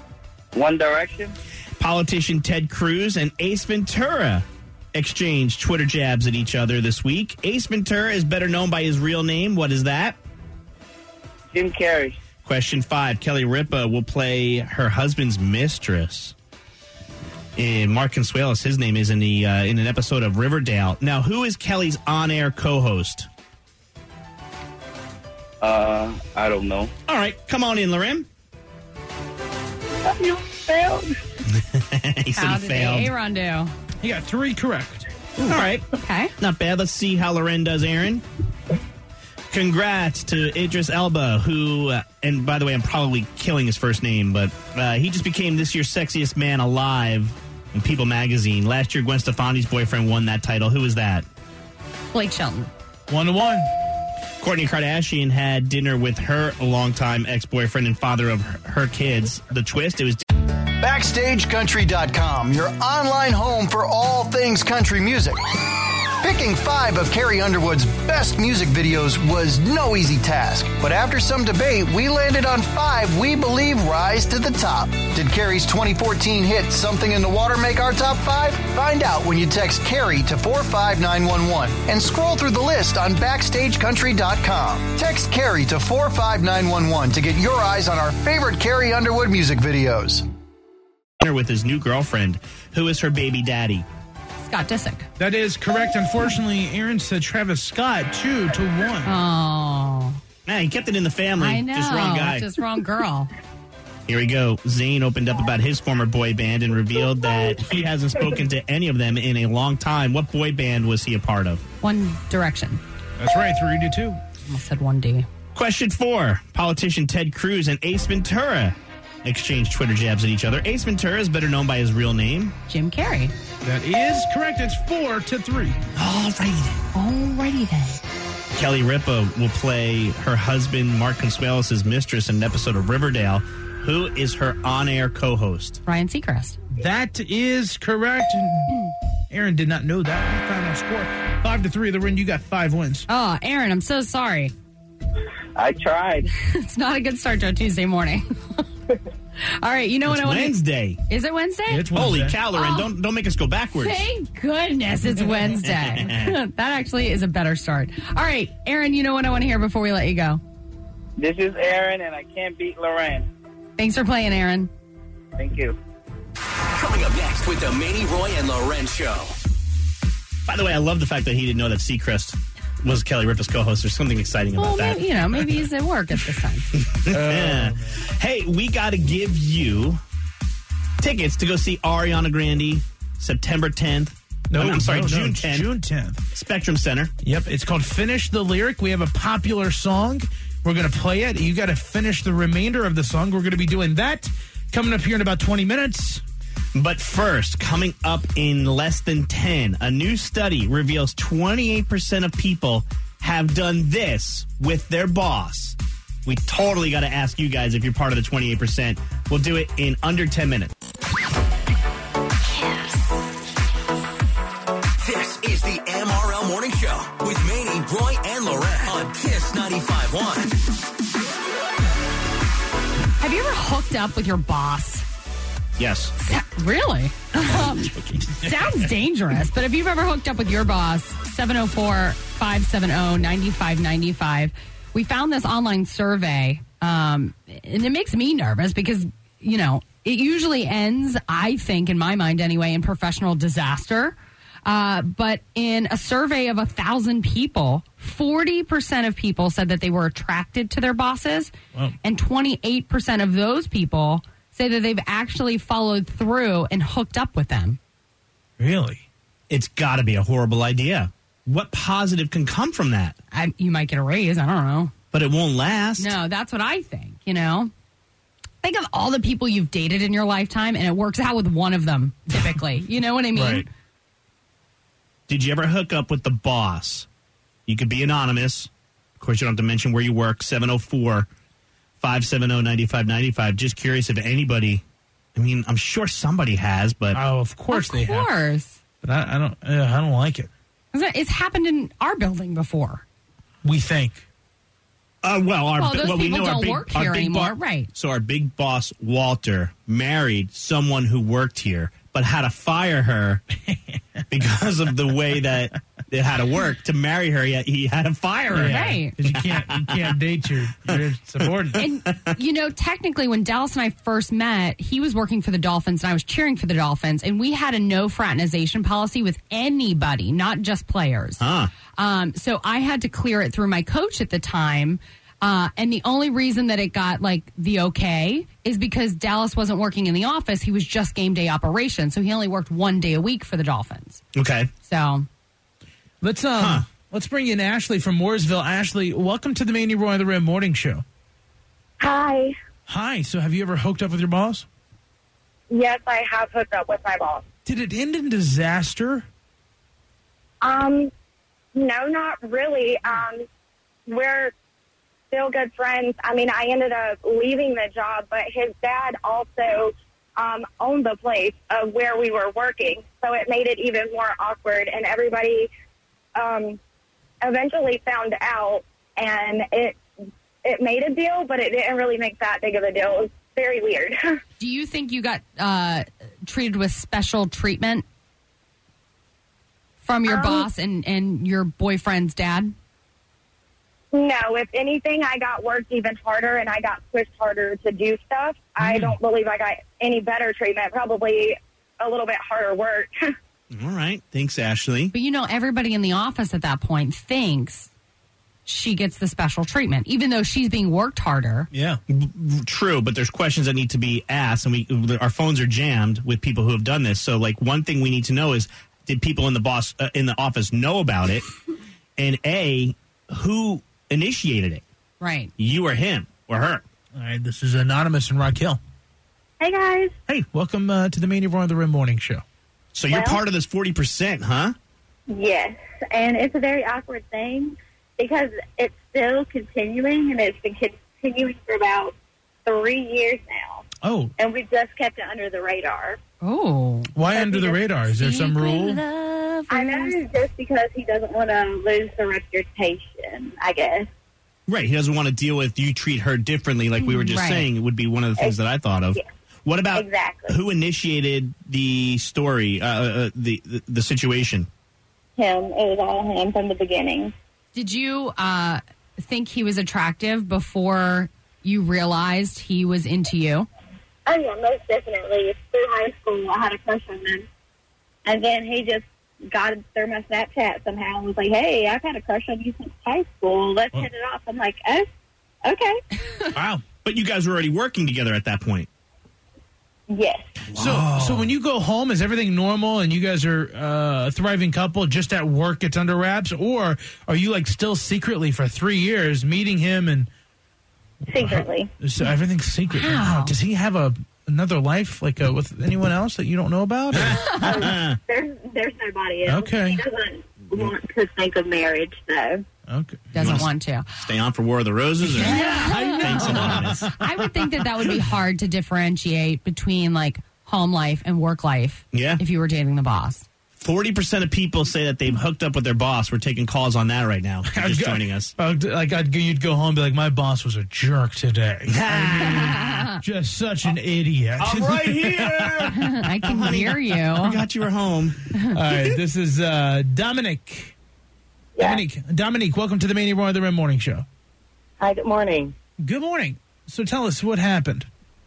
One Direction. Politician Ted Cruz and Ace Ventura exchanged Twitter jabs at each other this week. Ace Ventura is better known by his real name. What is that? Jim Carrey. Question five. Kelly Ripa will play her husband's mistress. And Mark Consuelos, his name is in the uh, in an episode of Riverdale. Now, who is Kelly's on-air co-host? Uh, I don't know. All right, come on in, Loren. You failed. He said How he did failed. Aaron do? He got three correct. All right. Okay. Not bad. Let's see how Loren does, Aaron. Congrats to Idris Elba, who, uh, and by the way, I'm probably killing his first name, but uh, he just became this year's sexiest man alive in People magazine. Last year, Gwen Stefani's boyfriend won that title. Who is that? Blake Shelton. One to one. Kourtney Kardashian had dinner with her longtime ex-boyfriend and father of her, her kids. The twist, it was... Backstage Country dot com, your online home for all things country music. Picking five of Carrie Underwood's best music videos was no easy task, but after some debate, we landed on five we believe rise to the top. Did Carrie's twenty fourteen hit Something in the Water make our top five? Find out when you text Carrie to four five nine one one and scroll through the list on Backstage Country dot com. Text Carrie to four five nine one one to get your eyes on our favorite Carrie Underwood music videos. ...with his new girlfriend, who is her baby daddy. Scott Disick. That is correct. Unfortunately, Aaron said Travis Scott, two to one. Oh. Man, he kept it in the family. I know. Just wrong guy. Just wrong girl. Here we go. Zayn opened up about his former boy band and revealed that he hasn't spoken to any of them in a long time. What boy band was he a part of? One Direction. That's right, three to two. Almost said one D. Question four. Politician Ted Cruz and Ace Ventura exchanged Twitter jabs at each other. Ace Ventura is better known by his real name. Jim Carrey. That is correct. It's four to three. Alrighty then. Alrighty then. Kelly Ripa will play her husband, Mark Consuelos' mistress in an episode of Riverdale. Who is her on-air co-host? Ryan Seacrest. That is correct. Aaron did not know that. Final score. Five to three. The win. You got five wins. Oh, Aaron, I'm so sorry. I tried. It's not a good start to a Tuesday morning. All right, you know it's what I want Wednesday. To... Is it Wednesday? It's Wednesday. Holy cow, Loren, Oh. don't, don't make us go backwards. Thank goodness it's Wednesday. That actually is a better start. All right, Aaron, you know what I want to hear before we let you go? This is Aaron, and I can't beat Loren. Thanks for playing, Aaron. Thank you. Coming up next with the Manny, Roy, and Loren Show. By the way, I love the fact that he didn't know that Seacrest was Kelly Ripa's co-host. There's something exciting about Well, that. maybe, you know, maybe he's at work at this time. Yeah. Hey, we got to give you tickets to go see Ariana Grande September tenth. No, I'm, I'm sorry, no, no, June it's tenth. June tenth. Spectrum Center. Yep, it's called Finish the Lyric. We have a popular song. We're going to play it. You got to finish the remainder of the song. We're going to be doing that coming up here in about twenty minutes. But first, coming up in less than ten, a new study reveals twenty-eight percent of people have done this with their boss. We totally got to ask you guys if you're part of the twenty-eight percent. We'll do it in under ten minutes. This is the M R L Morning Show with Manny, Roy, and Loren on Kiss ninety-five point one. Have you ever hooked up with your boss? Yes. Really? Um, sounds dangerous, but if you've ever hooked up with your boss, seven oh four, five seven oh, nine five nine five. We found this online survey, um, and it makes me nervous because, you know, it usually ends, I think, in my mind anyway, in professional disaster. Uh, but in a survey of a thousand people, forty percent of people said that they were attracted to their bosses, Wow. and twenty-eight percent of those people say that they've actually followed through and hooked up with them. Really? It's got to be a horrible idea. What positive can come from that? I, you might get a raise. I don't know. But it won't last. No, that's what I think, you know? Think of all the people you've dated in your lifetime, and it works out with one of them, typically. You know what I mean? Right. Did you ever hook up with the boss? You could be anonymous. Of course, you don't have to mention where you work. seven oh four, five seven oh, nine five nine five. Just curious if anybody, I mean, I'm sure somebody has, but... Oh, of course Of they have. course. But I, I don't. Uh, I don't like it. It's happened in our building before. We think. Uh, well, our Well, those well, we people know our don't big, work our here big anymore, bo- right. So our big boss, Walter, married someone who worked here, but had to fire her because of the way that it had to work. To marry her, he, he had to fire her. Yeah, Right. 'cause you can't you can't date your, your subordinate. And, you know, technically, when Dallas and I first met, he was working for the Dolphins and I was cheering for the Dolphins. And we had a no fraternization policy with anybody, not just players. Huh. Um, so I had to clear it through my coach at the time. Uh, and the only reason that it got like the okay is because Dallas wasn't working in the office. He was just game day operation. So he only worked one day a week for the Dolphins. Okay. So Let's um Huh. let's bring in Ashley from Mooresville. Ashley, welcome to the Manny Roy on the Rim Morning Show. Hi. Hi. So have you ever hooked up with your boss? Yes, I have hooked up with my boss. Did it end in disaster? Um, no, not really. Um, we're still good friends. I mean, I ended up leaving the job, but his dad also um, owned the place of where we were working, so it made it even more awkward. And everybody um, eventually found out, and it it made a deal, but it didn't really make that big of a deal. It was very weird. do you think you got uh, treated with special treatment from your Um, boss and, and your boyfriend's dad? No, if anything, I got worked even harder, and I got pushed harder to do stuff. I don't believe I got any better treatment, probably a little bit harder work. All right. Thanks, Ashley. But you know, everybody in the office at that point thinks she gets the special treatment, even though she's being worked harder. Yeah. True, but there's questions that need to be asked, and we our phones are jammed with people who have done this. So, like, one thing we need to know is, did people in the boss uh, in the office know about it? And A, who initiated it? Right. You or him or her? All right, this is Anonymous and Rock Hill. Hey, guys. Hey, welcome uh, to the Manny Roy on the Rim Morning Show. So you're Well- part of this forty percent, huh? Yes, and it's a very awkward thing because it's still continuing, and it's been continuing for about three years now, Oh, and we just kept it under the radar. Oh. why under the radar? Is there some rule? I know, just because he doesn't want to lose the reputation, I guess. Right. He doesn't want to deal with you treat her differently, like we were just Right. saying. It would be one of the things that I thought of. Yeah. What about Exactly. who initiated the story, uh, uh, the, the the situation? Him, it was all him from the beginning. Did you uh, think he was attractive before you realized he was into you? Oh, yeah, most definitely. Through high school, I had a crush on him. And then he just got through my Snapchat somehow and was like, hey, I've had a crush on you since high school. Let's hit it off. I'm like, oh, okay. Wow. But you guys were already working together at that point. Yes. So, so when you go home, is everything normal and you guys are uh, a thriving couple? Just at work, it's under wraps, or are you like still secretly for three years meeting him and secretly? So everything's secret. Wow. Does he have a another life like uh, with anyone else that you don't know about? or- There's, there's nobody else. Okay. He doesn't want to think of marriage, though. Okay. Doesn't want to. Stay on for War of the Roses? Or? Yeah, I know. Thanks, Anonymous. I would think that that would be hard to differentiate between like home life and work life. Yeah. If you were dating the boss. forty percent of people say that they've hooked up with their boss. We're taking calls on that right now. You're just joining us. Uh, like I'd, you'd go home and be like, my boss was a jerk today. I mean, just such an idiot. I'm right here. I can Honey, hear you. I forgot you were home. All right, this is uh, Dominic. Dominique, Dominique, welcome to the Manny Roy of the Rim Morning Show. Hi, good morning. Good morning. So tell us what happened.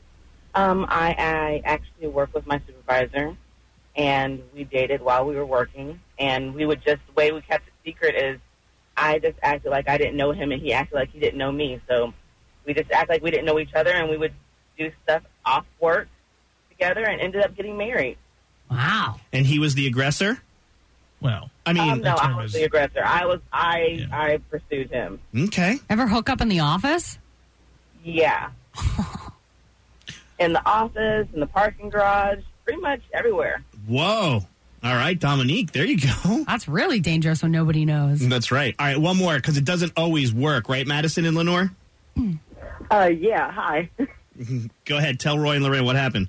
Um, I, I actually work with my supervisor, and we dated while we were working, and we would just, the way we kept it secret is I just acted like I didn't know him, and he acted like he didn't know me. So we just act like we didn't know each other, and we would do stuff off work together and ended up getting married. Wow. And he was the aggressor? Well, I mean, um, no, I was the aggressor. I was, I, I pursued him. Okay. Ever hook up in the office? Yeah. In the office, in the parking garage, pretty much everywhere. Whoa. All right, Dominique, there you go. That's really dangerous when nobody knows. That's right. All right, one more, because it doesn't always work, right, Madison and Lenore? Uh, yeah, hi. Go ahead, tell Roy and Lorraine what happened.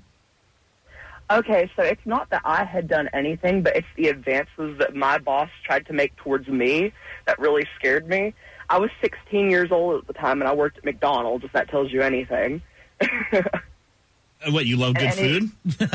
Okay, so it's not that I had done anything, but it's the advances that my boss tried to make towards me that really scared me. I was sixteen years old at the time, and I worked at McDonald's, if that tells you anything. Uh, What, you love good And food?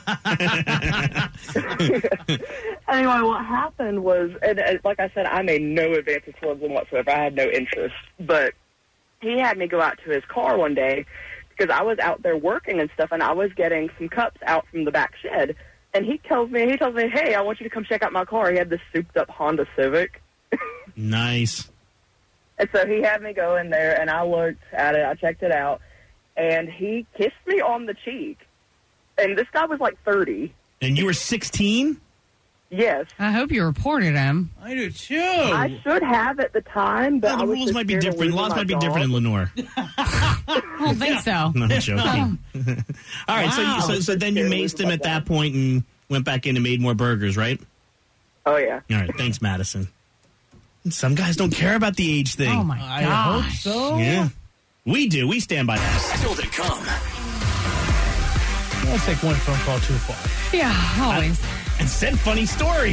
Anyway, what happened was, and, and like I said, I made no advances towards him whatsoever. I had no interest. But he had me go out to his car one day because I was out there working and stuff, and I was getting some cups out from the back shed. And he tells me, he tells me, hey, I want you to come check out my car. He had this souped-up Honda Civic. Nice. And so he had me go in there, and I looked at it. I checked it out. And he kissed me on the cheek. And this guy was like thirty. And you were sixteen? Yes. I hope you reported him. I do too. I should have at the time, but Well, I the was rules just might be scared of different. losing Laws my might be job. different in Lenore. I don't think so. No, I'm joking. All right, so, Wow. you, so so then you maced him at that point and went back in and made more burgers, right? Oh, yeah. All right, thanks, Madison. Some guys don't care about the age thing. Oh, my I gosh. hope so. Yeah. We do. We stand by that. Still to come. Let's take one phone call too far. Yeah, always. And said funny story.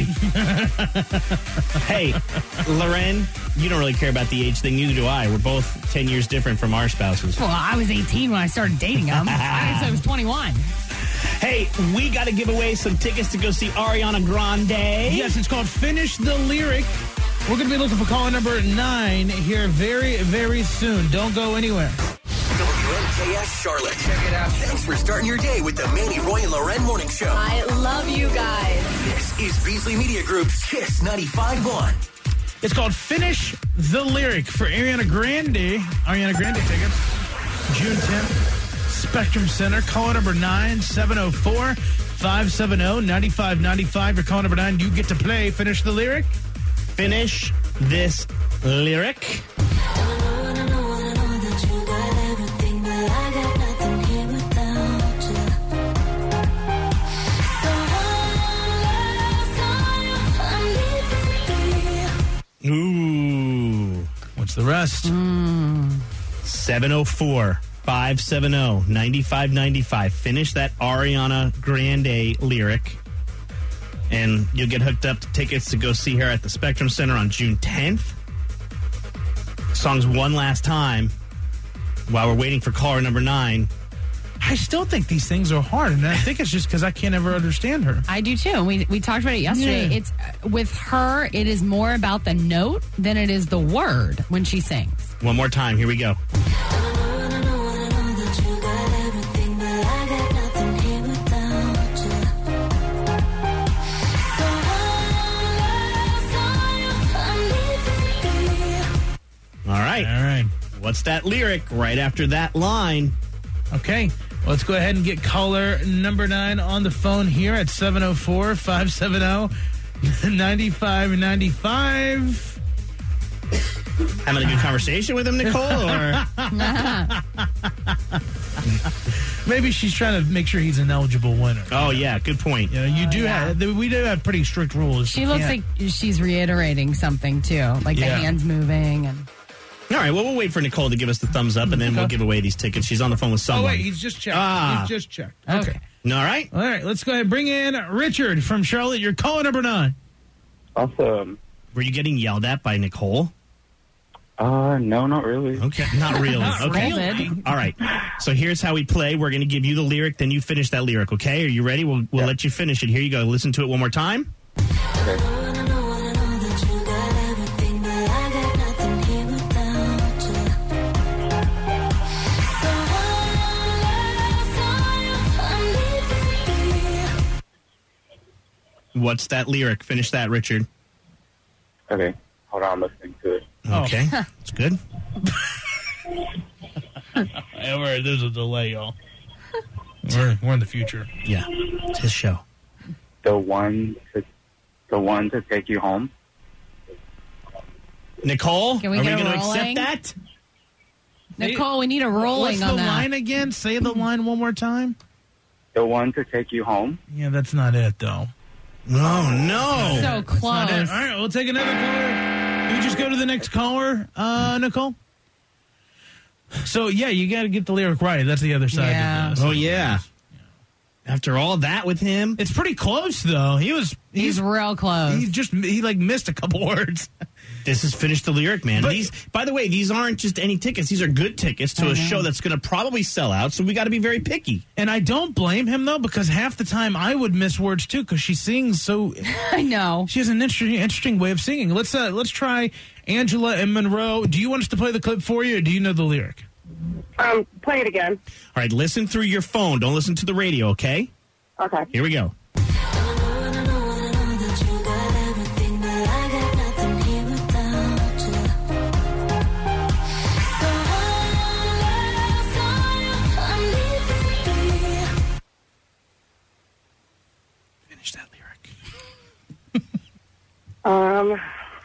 Hey, Loren, you don't really care about the age thing. Neither do I. We're both ten years different from our spouses. Well, I was eighteen when I started dating him. I guess I was twenty-one. Hey, we got to give away some tickets to go see Ariana Grande. Yes, it's called Finish the Lyric. We're going to be looking for caller number nine here very, very soon. Don't go anywhere. W N K S Charlotte. Check it out. Thanks for starting your day with the Manny, Roy, and Loren Morning Show. I love you guys. This is Beasley Media Group's Kiss ninety-five point one. It's called Finish the Lyric for Ariana Grande. Ariana Grande tickets. June tenth, Spectrum Center. Caller number nine, seven oh four, five seven oh, nine five nine five. Your call number nine. You get to play Finish the Lyric. Finish this lyric. Ooh. What's the rest? seven oh four, five seven oh, nine five nine five. Finish that Ariana Grande lyric. And you'll get hooked up to tickets to go see her at the Spectrum Center on June tenth. Song's one last time while we're waiting for caller number nine. I still think these things are hard, and I think it's just because I can't ever understand her. I do too. We we talked about it yesterday. Yeah. It's uh, with her. It is more about the note than it is the word when she sings. One more time. Here we go. All right. All right. What's that lyric right after that line? Okay. Well, let's go ahead and get caller number nine on the phone here at seven oh four, five seven oh, nine five nine five. Having a good conversation with him, Nicole? Or Maybe she's trying to make sure he's an eligible winner. Oh, yeah. Good point. You know, you Oh, do yeah. have, we do have pretty strict rules. She You looks can't- like she's reiterating something too, like Yeah. the hands moving and. All right. Well, we'll wait for Nicole to give us the thumbs up, and then we'll give away these tickets. She's on the phone with Oh, someone. wait, he's just checked. Ah. He's just checked. Okay. All right. All right, let's go ahead and bring in Richard from Charlotte. You're caller number nine. Awesome. Were you getting yelled at by Nicole? Uh, no, not really. Okay, not really. Okay. Really? All right. So here's how we play. We're going to give you the lyric, then you finish that lyric, okay? Are you ready? We'll, we'll Yeah. let you finish it. Here you go. Listen to it one more time. Okay. What's that lyric? Finish that, Richard. Okay. Hold on, I'm listening to it. Okay. That's good. Yeah, we're- there's a delay, y'all. We're, we're in the future. Yeah. It's his show. The one to, the one to take you home. Nicole, Can we are we get a going to accept rolling? that? Nicole, we need a rolling What's on the that. line again? Say the line one more time. The one to take you home. Yeah, that's not it, though. Oh, no. So Not it. close. All right, we'll take another caller. Can we just go to the next caller, uh, Nicole? So, yeah, you got to get the lyric right. That's the other side Yeah. of this. Oh, yeah. After all that with him? It's pretty close, though. He was... He's real close. He just, he, like, missed a couple words. This is Finish the Lyric, man. But- these, by the way, these aren't just any tickets. These are good tickets to I a know. show that's going to probably sell out, so we got to be very picky. And I don't blame him, though, because half the time I would miss words, too, because she sings so... I know. She has an interesting, interesting way of singing. Let's uh, let's try Angela and Monroe. Do you want us to play the clip for you, or do you know the lyric? Um, play it again. All right, listen through your phone. Don't listen to the radio, okay? Okay. Here we go. Finish that lyric. Um,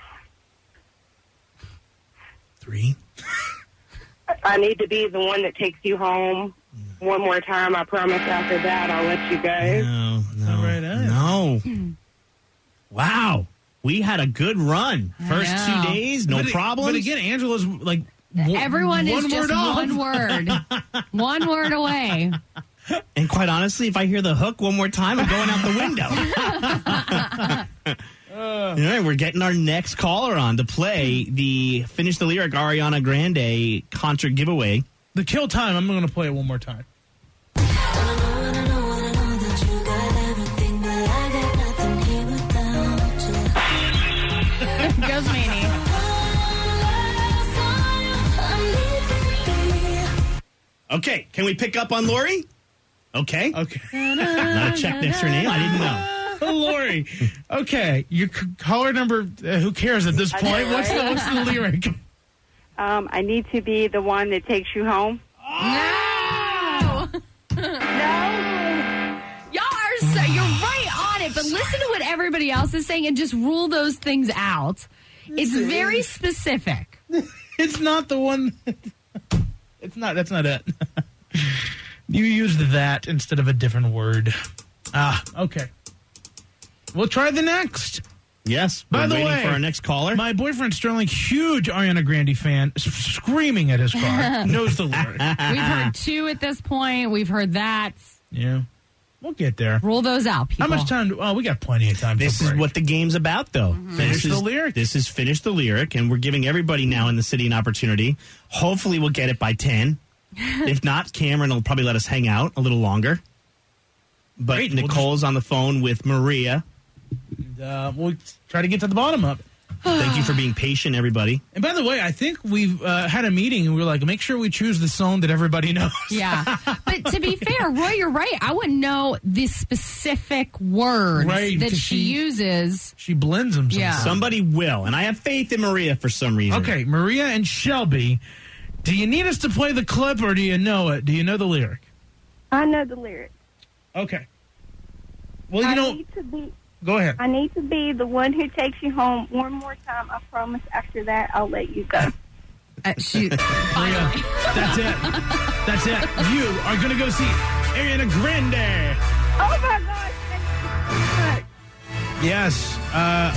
Three. I need to be the one that takes you home one more time. I promise after that I'll let you go. No, no, All right, uh, no. Wow. We had a good run. I First know. two days, no but it- problems. But again, Angela's like... w- Everyone one is just word off. one word. One word away. And quite honestly, if I hear the hook one more time, I'm going out the window. All right, we're getting our next caller on to play the Finish the Lyric Ariana Grande concert giveaway. The kill time, I'm going to play it one more time. Goes Manny. Okay, can we pick up on Lori? Okay. Okay. Not a check next to her name. I didn't know. Oh, Lori. Okay, your c- caller number, uh, who cares at this point? What's the, what's the lyric? Um, I need to be the one that takes you home. No! No. Y'all are so, you're right on it, but listen to what everybody else is saying and just rule those things out. It's very specific. It's not the one. It's not. That's not it. You used that instead of a different word. Ah, okay. We'll try the next. Yes. By we're the waiting way, for our next caller. My boyfriend Sterling, huge Ariana Grande fan, s- screaming at his car, knows the lyric. We've heard two at this point. We've heard that. Yeah, we'll get there. Rule those out, people. How much time? Do, oh, we got plenty of time. This till is break. what the game's about, though. Mm-hmm. Finish This the is- lyric. This is Finish the Lyric, and we're giving everybody now in the city an opportunity. Hopefully we'll get it by ten. If not, Cameron will probably let us hang out a little longer. But Great, we'll Nicole's on the phone with Maria. And, uh, we'll try to get to the bottom of it. Thank you for being patient, everybody. And by the way, I think we've uh, had a meeting and we were like, make sure we choose the song that everybody knows. Yeah. But to be fair, Roy, you're right. I wouldn't know the specific words Right, that 'cause she, she- uses. She blends them. Yeah. sometimes. Somebody will, and I have faith in Maria for some reason. Okay, Maria and Shelby, do you need us to play the clip or do you know it? Do you know the lyric? I know the lyrics. Okay. Well, you I know, need to be. go ahead. I need to be the one who takes you home one more time. I promise. After that, I'll let you go. Uh, she, Maria, that's it. That's it. You are going to go see Ariana Grande. Oh my gosh! Thank you so much. Yes. Uh,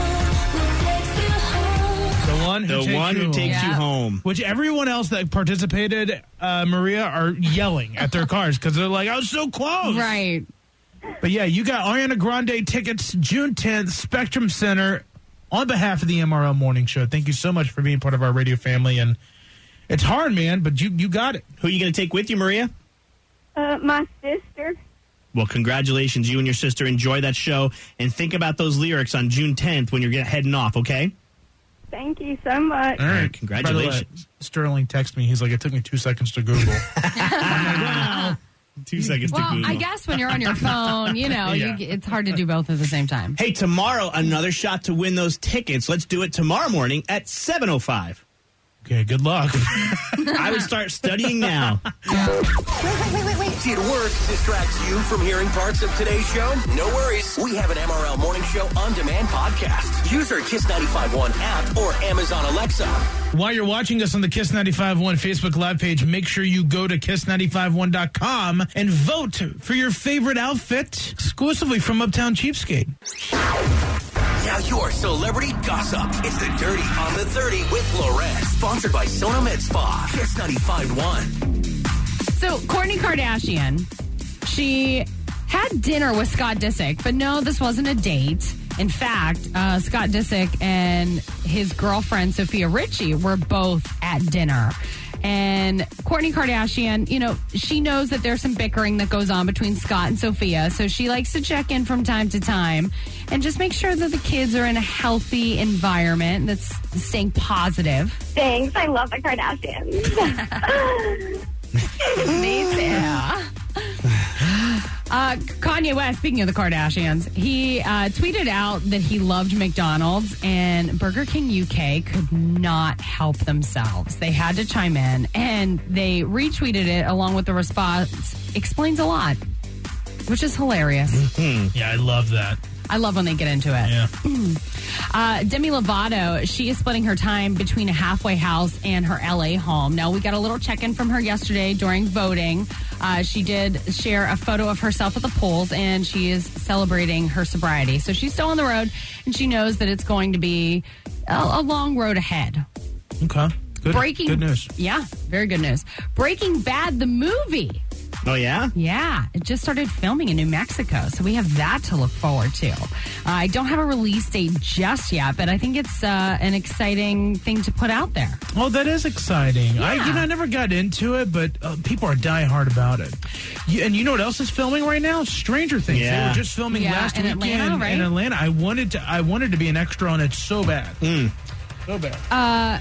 the one who The takes, one you, who home. takes you Yeah. home. Which everyone else that participated, uh, Maria, are yelling at their cars because they're like, I was so close. right. But yeah, you got Ariana Grande tickets June tenth, Spectrum Center, on behalf of the M R L Morning Show. Thank you so much for being part of our radio family. And it's hard, man, but you, you got it. Who are you going to take with you, Maria? Uh, my sister. Well, congratulations. You and your sister enjoy that show. And think about those lyrics on June tenth when you're get- heading off, okay? Thank you so much. All right. Congratulations. By the way, Sterling texted me. He's like, it took me two seconds to Google. I'm like, wow. Two seconds to Well, Google. I guess when you're on your phone, you know, Yeah. you, it's hard to do both at the same time. Hey, tomorrow, another shot to win those tickets. Let's do it tomorrow morning at seven oh five. Okay, good luck. I would start studying now. Wait, wait, wait, wait, wait. Did work distract you from hearing parts of today's show? No worries. We have an M R L Morning Show On Demand podcast. Use our Kiss ninety-five point one app or Amazon Alexa. While you're watching us on the Kiss ninety-five point one Facebook Live page, make sure you go to kiss ninety-five one dot com and vote for your favorite outfit exclusively from Uptown Cheapskate. Now your celebrity gossip. It's the Dirty on the thirty with Lorette. Sponsored by Sona Med Spa. Kiss ninety-five point one. So, Kourtney Kardashian, she had dinner with Scott Disick, but no, this wasn't a date. In fact, uh, Scott Disick and his girlfriend, Sophia Richie, were both at dinner. And Kourtney Kardashian, you know, she knows that there's some bickering that goes on between Scott and Sophia. So she likes to check in from time to time and just make sure that the kids are in a healthy environment that's staying positive. Thanks. I love the Kardashians. Me too. Uh, Kanye West, speaking of the Kardashians, he uh, tweeted out that he loved McDonald's, and Burger King U K could not help themselves. They had to chime in, and they retweeted it along with the response. Explains a lot, which is hilarious. Mm-hmm. Yeah, I love that. I love when they get into it. Yeah. Uh, Demi Lovato, she is splitting her time between a halfway house and her L A home. Now, we got a little check-in from her yesterday during voting. Uh, she did share a photo of herself at the polls, and she is celebrating her sobriety. So she's still on the road, and she knows that it's going to be a, a long road ahead. Okay. Good, Breaking, good news. Yeah, very good news. Breaking Bad, the movie. Oh, yeah? Yeah, it just started filming in New Mexico, so we have that to look forward to. Uh, I don't have a release date just yet, but I think it's uh, an exciting thing to put out there. Oh, that is exciting. Yeah. I, you know, I never got into it, but uh, people are diehard about it. You, and you know what else is filming right now? Stranger Things. Yeah. They were just filming Yeah, last in weekend Atlanta, right? in Atlanta. I wanted to. I wanted to be an extra on it so bad. Mm. So bad. Uh,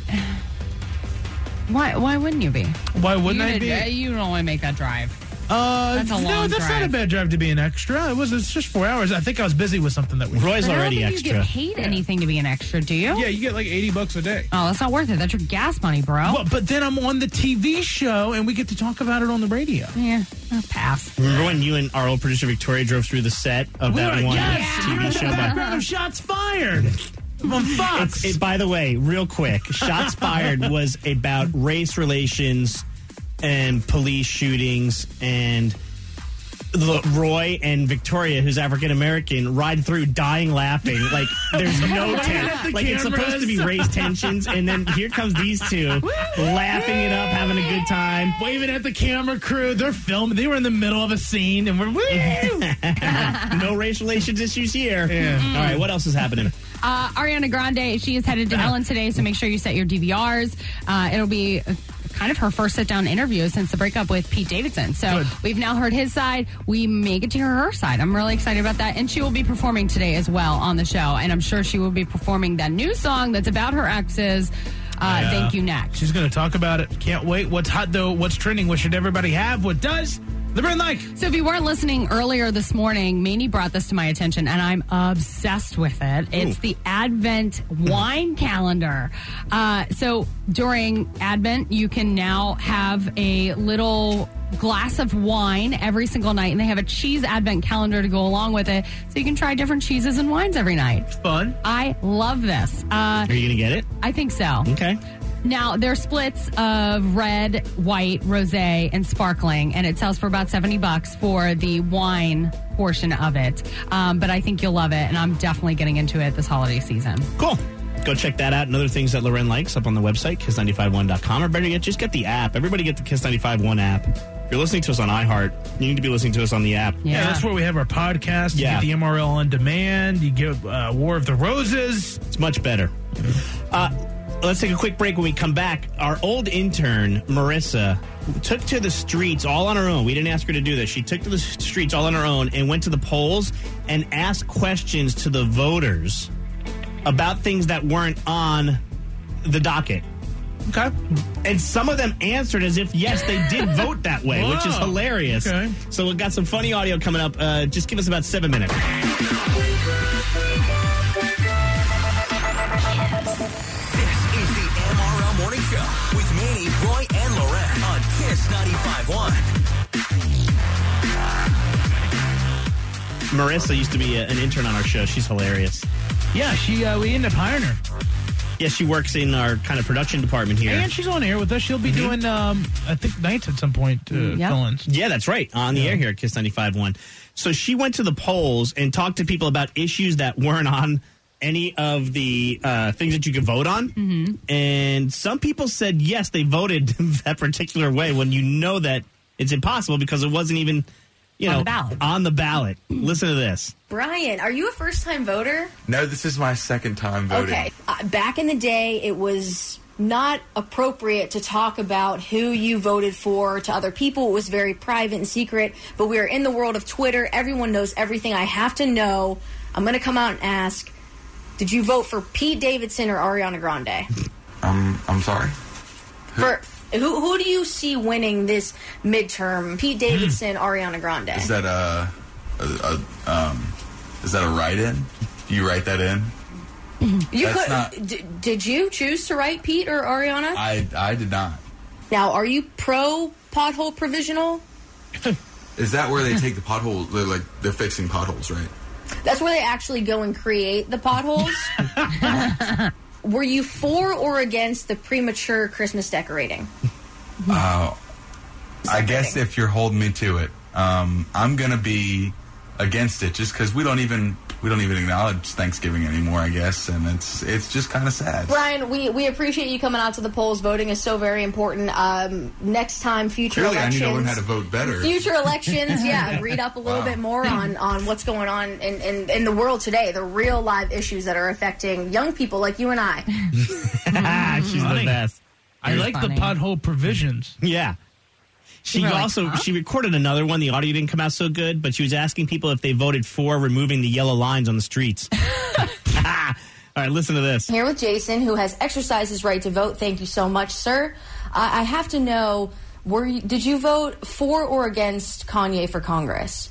why? Why wouldn't you be? Why wouldn't you I did, be? Uh, you don't want to make that drive. Uh, That's a long no, that's drive. not a bad drive to be an extra. It was. It's just four hours. I think I was busy with something that week. Roy's But I don't already think extra. You get paid anything to be an extra, do you? Yeah, you get like eighty bucks a day. Oh, that's not worth it. That's your gas money, bro. Well, but then I'm on the T V show, and we get to talk about it on the radio. Yeah, I'll pass. Remember when you and our old producer Victoria drove through the set of We that were- one yes, T you V were show? in the By, background of Shots Fired. On Fox. It's- it, by the way, real quick, Shots Fired was about race relations and police shootings, and the, Roy and Victoria, who's African American, ride through dying laughing. Like there's no tension. Like it's supposed to be race tensions, and then here comes these two laughing it up, having a good time, waving at the camera crew. They're filming. They were in the middle of a scene, and we're woo! No race relations issues here. Yeah. All right, what else is happening? Uh, Ariana Grande, she is headed to Ellen today, so make sure you set your D V Rs. Uh, it'll be uh, kind of her first sit-down interview since the breakup with Pete Davidson. So Good. we've now heard his side. We may get to hear her side. I'm really excited about that. And she will be performing today as well on the show. And I'm sure she will be performing that new song that's about her exes. Uh, Yeah. Thank You Next. She's going to talk about it. Can't wait. What's hot, though? What's trending? What should everybody have? What does? The Brand Like. So if you weren't listening earlier this morning, Maney brought this to my attention, and I'm obsessed with it. It's the Advent wine calendar. Uh, so during Advent, you can now have a little glass of wine every single night, and they have a cheese Advent calendar to go along with it, so you can try different cheeses and wines every night. Fun. I love this. Uh, Are you going to get it? I think so. Okay. Now, they're splits of red, white, rosé, and sparkling, and it sells for about seventy bucks for the wine portion of it. Um, but I think you'll love it, and I'm definitely getting into it this holiday season. Cool. Go check that out and other things that Loren likes up on the website, kiss nine five one dot com. Or better yet, just get the app. Everybody get the Kiss ninety-five one app. If you're listening to us on iHeart, you need to be listening to us on the app. Yeah, that's where we have our podcast. You Yeah. get the M R L on demand. You get uh, War of the Roses. It's much better. Uh, let's take a quick break. When we come back, our old intern, Marissa, took to the streets all on her own. We didn't ask her to do this. She took to the streets all on her own and went to the polls and asked questions to the voters about things that weren't on the docket. Okay. And some of them answered as if, yes, they did vote that way, which is Whoa. hilarious. Okay. So we've got some funny audio coming up. Uh, just give us about seven minutes. This is the M R L Morning Show with Manny, Roy, and Loren on Kiss ninety-five point one. Marissa used to be a, an intern on our show. She's hilarious. Yeah, she. Uh, we ended up hiring her. Yeah, she works in our kind of production department here. And she's on air with us. She'll be Mm-hmm. doing, um, I think, nights at some point to Yep. fill in. Yeah, that's right. On the Yeah. air here at Kiss ninety-five point one. So she went to the polls and talked to people about issues that weren't on any of the uh, things that you could vote on. Mm-hmm. And some people said, yes, they voted that particular way when you know that it's impossible because it wasn't even you On know, the ballot. on the ballot. Listen to this. Brian, are you a first-time voter? No, this is my second time voting. Okay. Uh, back in the day, it was not appropriate to talk about who you voted for to other people. It was very private and secret. But we are in the world of Twitter. Everyone knows everything. I have to know. I'm going to come out and ask, did you vote for Pete Davidson or Ariana Grande? Um, I'm sorry. For who, who do you see winning this midterm? Pete Davidson, Ariana Grande. Is that a, a, a um, is that a write-in? Do you write that in? You That's could, not- d- did you choose to write Pete or Ariana? I I did not. Now, are you pro pothole provisional? Is that where they take the pothole? They're like they're fixing potholes, right? That's where they actually go and create the potholes. Were you for or against the premature Christmas decorating? Uh, I guess if you're holding me to it, um, I'm gonna be against it just because we don't even we don't even acknowledge Thanksgiving anymore. I guess, and it's it's just kind of sad. Brian, we, we appreciate you coming out to the polls. Voting is so very important. Um, next time, future Clearly, I elections. need to learn how to vote better. Future elections, yeah. Read up a little Wow. bit more on, on what's going on in, in, in the world today, the real live issues that are affecting young people like you and I. She's Funny. the best. I like the pothole provisions. Yeah. She You were like, also huh? she recorded another one. The audio didn't come out so good, but she was asking people if they voted for removing the yellow lines on the streets. All right, listen to this. Here with Jason, who has exercised his right to vote. Thank you so much, sir. I I have to know, were you, did you vote for or against Kanye for Congress?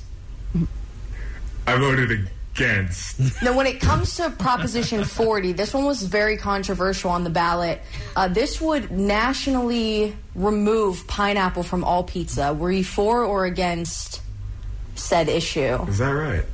I voted against. Now, when it comes to Proposition forty, this one was very controversial on the ballot. Uh, this would nationally remove pineapple from all pizza. Were you for or against said issue? Is that right?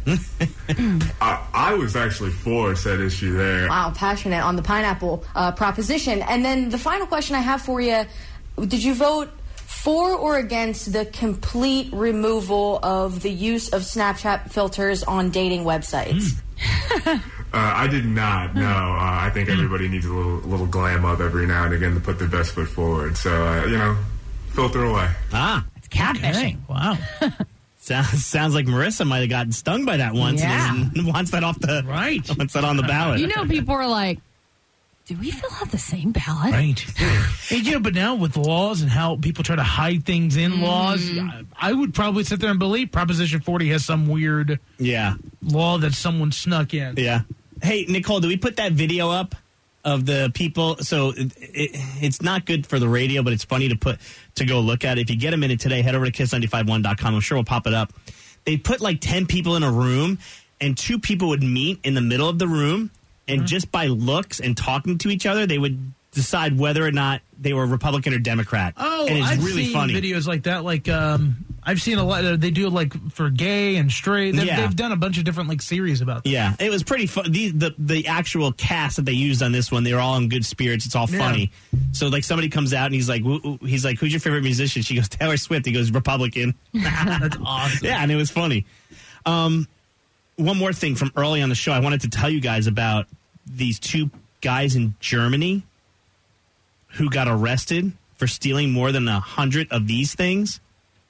I, I was actually for said issue there. Wow, passionate on the pineapple uh, proposition. And then the final question I have for you, did you vote for or against the complete removal of the use of Snapchat filters on dating websites? Uh, I did not. No, uh, I think everybody needs a little little glam up every now and again to put their best foot forward. So uh, you know, filter away. Ah, it's catfishing. Wow. Sounds sounds like Marissa might have gotten stung by that once Yeah. and is- wants that off the right. Wants that on the ballot. You know, people are like, do we fill out the same ballot? Right. Hey, you know, but now with laws and how people try to hide things in laws, I, I would probably sit there and believe Proposition forty has some weird yeah law that someone snuck in. Yeah. Hey, Nicole, do we put that video up of the people? So it, it, it's not good for the radio, but it's funny to put to go look at. If you get a minute today, head over to kiss nine five one dot com. I'm sure we'll pop it up. They put like ten people in a room, and two people would meet in the middle of the room, and just by looks and talking to each other, they would decide whether or not they were Republican or Democrat. Oh, and it's I've really seen funny. videos like that. Like, um, I've seen a lot. uh, They do it like for gay and straight. They've, Yeah. they've done a bunch of different like series about that. Yeah, it was pretty fun. The, the the actual cast that they used on this one, they were all in good spirits. It's all Yeah. funny. So like somebody comes out and he's like, "Wh- wh-" he's like, "Who's your favorite musician?" She goes, "Taylor Swift." He goes, "Republican." That's awesome. Yeah, and it was funny. Um, one more thing from early on the show, I wanted to tell you guys about these two guys in Germany who got arrested for stealing more than a hundred of these things.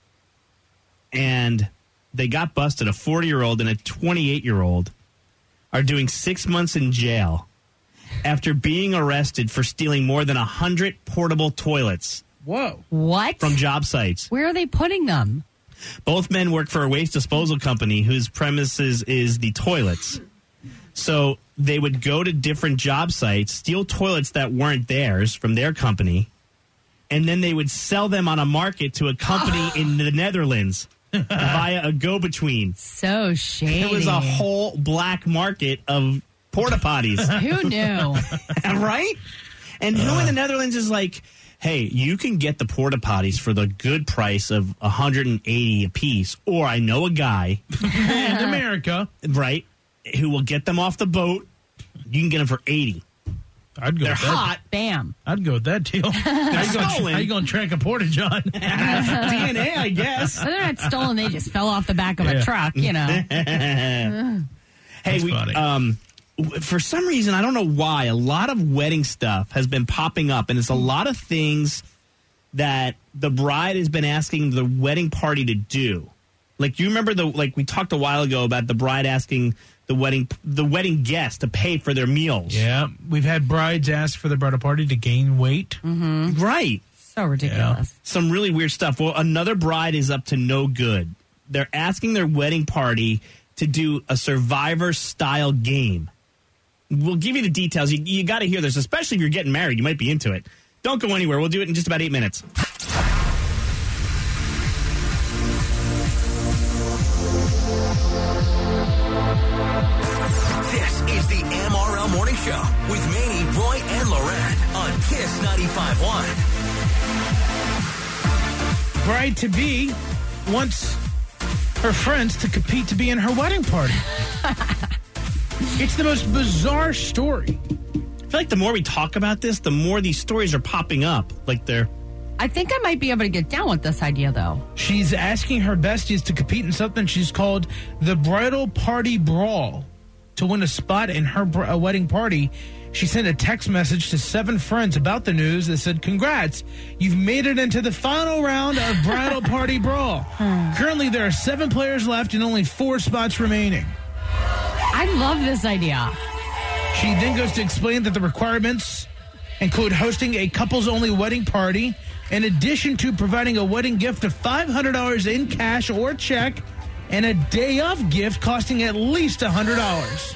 And they got busted. A forty-year-old and a twenty-eight-year-old are doing six months in jail after being arrested for stealing more than a hundred portable toilets. Whoa. What? From job sites. Where are they putting them? Both men work for a waste disposal company whose premises is the toilets. So they would go to different job sites, steal toilets that weren't theirs from their company, and then they would sell them on a market to a company in the Netherlands via a go-between. So shady. It was a whole black market of porta potties. Who knew? Right? And who in the Netherlands is like, hey, you can get the porta potties for the good price of one hundred eighty a piece, or I know a guy in America, right, who will get them off the boat. You can get them for eighty. I'd go They're with that. hot. Bam. I'd go with that deal. How you gonna- stolen. How you going to track a porta john? D N A, I guess. Well, they're not stolen. They just fell off the back of Yeah. a truck, you know. Hey, That's we funny. um w- for some reason, I don't know why, a lot of wedding stuff has been popping up, and it's a lot of things that the bride has been asking the wedding party to do. Like, you remember the like we talked a while ago about the bride asking the wedding the wedding guest to pay for their meals. Yeah, we've had brides ask for the bridal party to gain weight. Mm-hmm. Right. So ridiculous. Some really weird stuff. Well, another bride is up to no good. They're asking their wedding party to do a Survivor-style game. We'll give you the details. You, you got to hear this, especially if you're getting married. You might be into it. Don't go anywhere. We'll do it in just about eight minutes. This is the M R L Morning Show with Manny, Roy, and Loren on Kiss ninety-five point one. Bride-to-be wants her friends to compete to be in her wedding party. It's the most bizarre story. I feel like the more we talk about this, the more these stories are popping up. Like they're... I think I might be able to get down with this idea, though. She's asking her besties to compete in something she's called the Bridal Party Brawl to win a spot in her br- uh, wedding party. She sent a text message to seven friends about the news that said, "Congrats, you've made it into the final round of Bridal Party Brawl. Currently, there are seven players left and only four spots remaining." I love this idea. She then goes to explain that the requirements include hosting a couples-only wedding party, in addition to providing a wedding gift of five hundred dollars in cash or check, and a day-of gift costing at least one hundred dollars.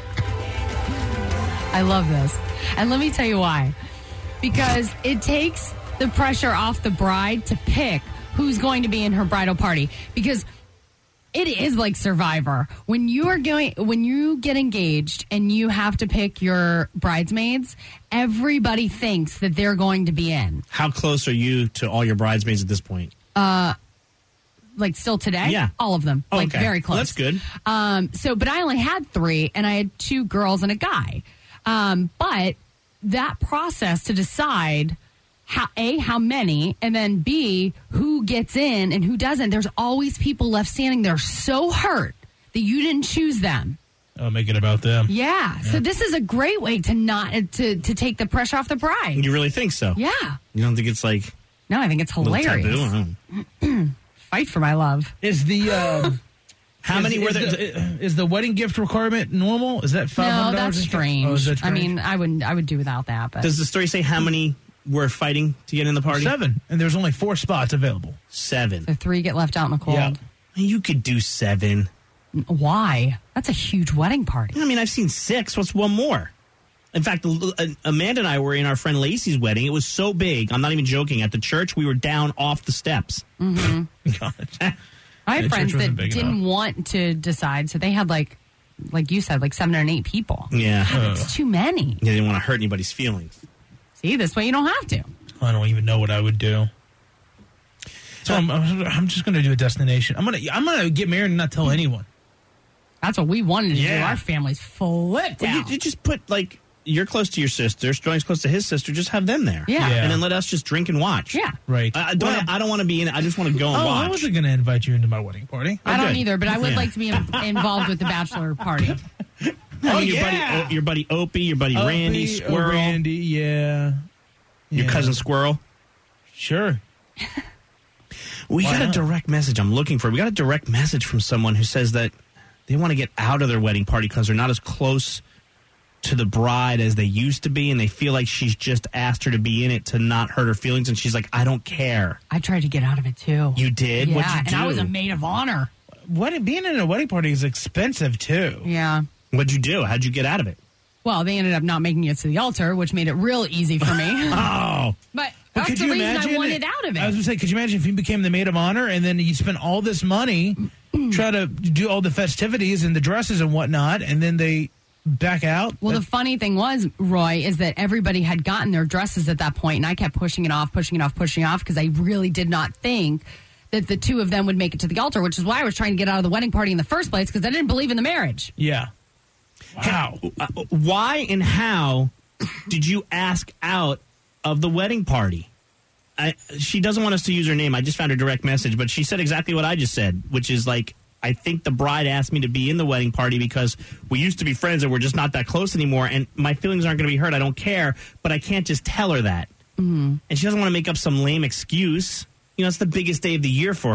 I love this. And let me tell you why. Because it takes the pressure off the bride to pick who's going to be in her bridal party. Because it is like Survivor. When you are going, when you get engaged and you have to pick your bridesmaids, everybody thinks that they're going to be in. How close are you to all your bridesmaids at this point? Uh, like still today? Yeah. All of them. Oh, like okay. very close. Well, that's good. Um, so, but I only had three, and I had two girls and a guy. Um, but that process to decide how A, how many, and then B, who gets in and who doesn't, there's always people left standing there so hurt that you didn't choose them. I'll make it about them. Yeah. yeah. So this is a great way to not to to take the pressure off the bride. You really think so? Yeah. You don't think it's like No, I think it's a little hilarious. taboo? Fight for my love. Is the um, how is, many were is there? The, is the wedding gift requirement normal? Is that five hundred No, dollars? that's strange. Oh, is that I strange? mean, I wouldn't. I would do without that. But Does the story say how many were fighting to get in the party? Seven, and there's only four spots available. Seven. So three get left out in the cold. Yeah. You could do seven. Why? That's a huge wedding party. I mean, I've seen six. What's one more? In fact, Amanda and I were in our friend Lacey's wedding. It was so big. I'm not even joking. At the church, we were down off the steps. Mm-hmm. I have The friends church that wasn't big didn't enough. want to decide, so they had like, like you said, like seven or eight people. Yeah. It's too many. They didn't want to hurt anybody's feelings. See, this way you don't have to. I don't even know what I would do. So I'm, I'm just going to do a destination. I'm going to I'm going to get married and not tell anyone. That's what we wanted to do. Yeah. Our families flipped Well, you, out. you just put, like, you're close to your sister, Joy's close to his sister, just have them there. Yeah. Yeah. And then let us just drink and watch. Yeah. Right. I, I don't, Well- I don't want to be in it. I just want to go and Oh, watch. I wasn't going to invite you into my wedding party. I don't good. either, but I would Yeah. like to be in, involved with the bachelor party. I Oh, mean, your, yeah. buddy, your buddy Opie, your buddy Opie, Randy, oh, Squirrel, Randy, yeah. your Yeah. cousin Squirrel. Sure. We Why got a not? direct message. I'm looking for. We got a direct message from someone who says that they want to get out of their wedding party because they're not as close to the bride as they used to be, and they feel like she's just asked her to be in it to not hurt her feelings, and she's like, I don't care. I tried to get out of it too. You did? Yeah, What'd you and do? I was a maid of honor. Wedding, being in a wedding party is expensive, too. Yeah. What'd you do? How'd you get out of it? Well, they ended up not making it to the altar, which made it real easy for me. Oh. But But that's could the you reason imagine? I wanted out of it. I was going to say, could you imagine if you became the maid of honor and then you spent all this money try to do all the festivities and the dresses and whatnot, and then they back out? Well, the funny thing was, Roy, is that everybody had gotten their dresses at that point, and I kept pushing it off, pushing it off, pushing it off, because I really did not think that the two of them would make it to the altar, which is why I was trying to get out of the wedding party in the first place, because I didn't believe in the marriage. Yeah. Wow. Uh, why and how did you ask out of the wedding party? I, she doesn't want us to use her name. I just found her direct message, but she said exactly what I just said, which is like, I think the bride asked me to be in the wedding party because we used to be friends and we're just not that close anymore, and my feelings aren't going to be hurt. I don't care, but I can't just tell her that. Mm-hmm. And she doesn't want to make up some lame excuse. You know, it's the biggest day of the year for her.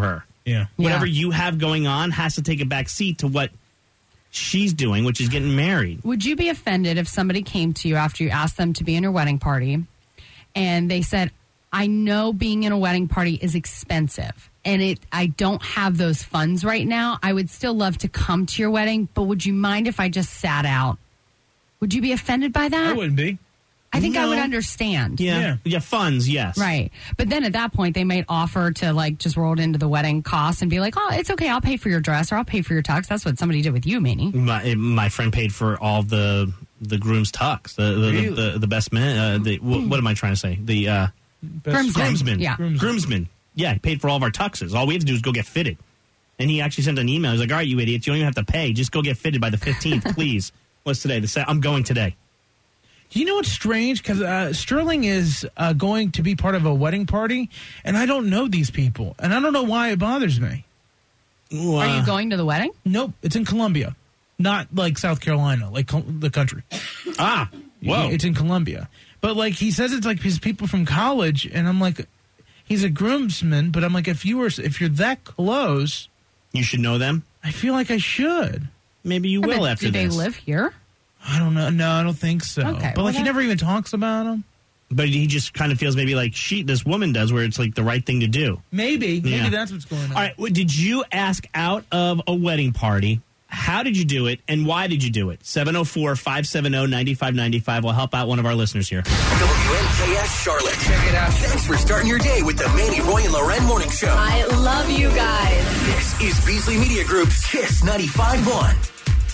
Yeah. Whatever you have going on has to take a back seat to what she's doing, which is getting married. Would you be offended if somebody came to you after you asked them to be in your wedding party and they said, I know being in a wedding party is expensive and it I don't have those funds right now. I would still love to come to your wedding, but would you mind if I just sat out? Would you be offended by that? I wouldn't be. I think I No. would understand. Yeah. yeah. Yeah, funds, yes. Right. But then at that point, they might offer to, like, just roll it into the wedding costs and be like, oh, it's okay. I'll pay for your dress or I'll pay for your tux. That's what somebody did with you, Manny. My, my friend paid for all the the groom's tux, the the, Really? the, the, the best man. Uh, the, wh- what am I trying to say? The uh, Groomsman. groomsman. Yeah. Groomsman. groomsman. Yeah, he paid for all of our tuxes. All we have to do is go get fitted. And he actually sent an email. He's like, all right, you idiots, you don't even have to pay. Just go get fitted by the fifteenth, please. What's today? The se- I'm going today. Do you know what's strange? Because uh, Sterling is uh, going to be part of a wedding party, and I don't know these people, and I don't know why it bothers me. Are you going to the wedding? Nope, it's in Columbia, not like South Carolina, like col- the country. Ah, whoa. It's in Columbia. But, like, he says it's like his people from college, and I'm like, he's a groomsman, but I'm like, if you were, if you're that close, you should know them. I feel like I should. Maybe you will after do this. they live here? I don't know. No, I don't think so. Okay, but well, like, he that- never even talks about them. But he just kind of feels maybe like she, this woman does, where it's like the right thing to do. Maybe, maybe Yeah. that's what's going on. All right, well, did you ask out of a wedding party? How did you do it, and why did you do it? seven oh four, five seven oh, nine five nine five will help out one of our listeners here. W N K S Charlotte. Check it out. Thanks for starting your day with the Manny, Roy, and Loren Morning Show. I love you guys. This is Beasley Media Group's Kiss ninety-five point one.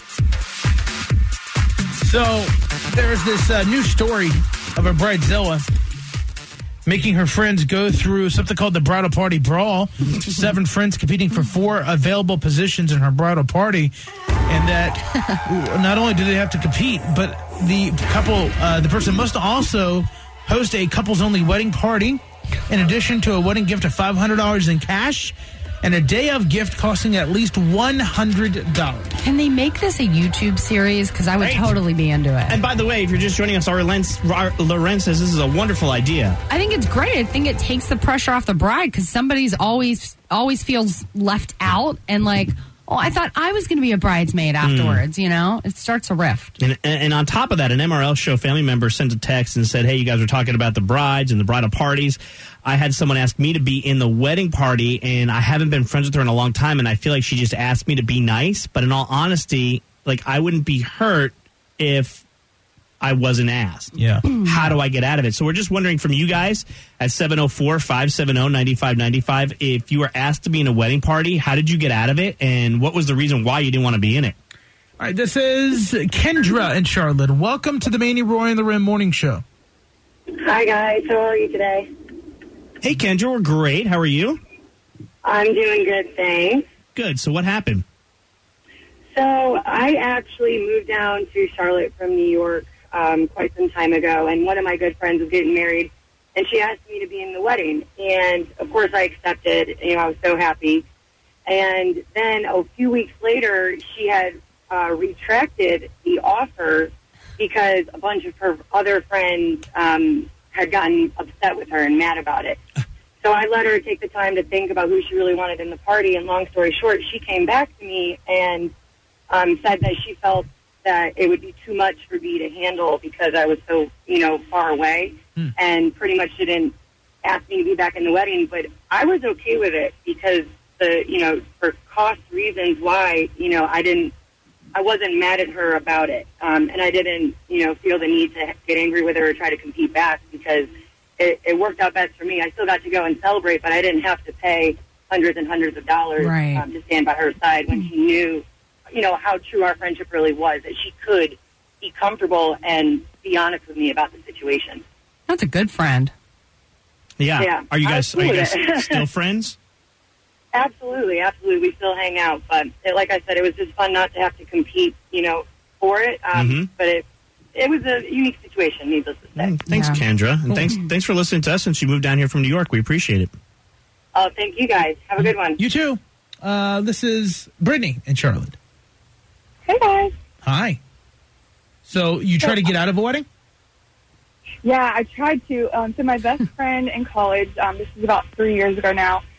So there's this uh, new story of a bridezilla making her friends go through something called the bridal party brawl. Seven friends competing for four available positions in her bridal party, and that not only do they have to compete, but the couple, uh, the person must also host a couples-only wedding party, in addition to a wedding gift of five hundred dollars in cash and a day of gift costing at least one hundred dollars. Can they make this a YouTube series? Because I would Right. totally be into it. And by the way, if you're just joining us, our Lorenz, our Lorenz says this is a wonderful idea. I think it's great. I think it takes the pressure off the bride because somebody's always always feels left out and like, oh, I thought I was going to be a bridesmaid afterwards. You know, it starts a rift. And, and on top of that, an M R L show family member sent a text and said, hey, you guys were talking about the brides and the bridal parties. I had someone ask me to be in the wedding party, and I haven't been friends with her in a long time, and I feel like she just asked me to be nice. But in all honesty, like, I wouldn't be hurt if I wasn't asked. Yeah. How do I get out of it? So we're just wondering from you guys at seven oh four, five seven oh, nine five nine five, if you were asked to be in a wedding party, how did you get out of it, and what was the reason why you didn't want to be in it? All right, this is Kendra in Charlotte. Welcome to the Manny, Roy, and the Rim Morning Show. Hi, guys. How are you today? Hey, Kendra, we're great. How are you? I'm doing good, thanks. Good. So what happened? So I actually moved down to Charlotte from New York um, quite some time ago, and one of my good friends was getting married, and she asked me to be in the wedding. And, of course, I accepted. You know, I was so happy. And then a few weeks later, she had uh, retracted the offer because a bunch of her other friends um, had gotten upset with her and mad about it. So I let her take the time to think about who she really wanted in the party, and long story short, she came back to me and um, said that she felt that it would be too much for me to handle because I was so, you know, far away, Hmm. and pretty much didn't ask me to be back in the wedding. But I was okay with it because the, you know, for cost reasons why, you know, I didn't, I wasn't mad at her about it. Um, and I didn't, you know, feel the need to get angry with her or try to compete back because it, it worked out best for me. I still got to go and celebrate, but I didn't have to pay hundreds and hundreds of dollars Right. um, to stand by her side when she knew, you know, how true our friendship really was, that she could be comfortable and be honest with me about the situation. That's a good friend. Yeah. Yeah. Are you I guys, was are you cool guys with it. still friends? Absolutely, absolutely. We still hang out, but it, like I said, it was just fun not to have to compete, you know, for it. Um, Mhm. But it it was a unique situation, needless to say. Mm, Thanks, Yeah. Kendra. And thanks thanks for listening to us since you moved down here from New York. We appreciate it. Oh, thank you guys. Have a good one. You too. Uh, this is Brittany in Charlotte. Hey guys. Hi. So you try to get out of a wedding? Yeah, I tried to. Um, so my best friend in college, um, this is about three years ago now,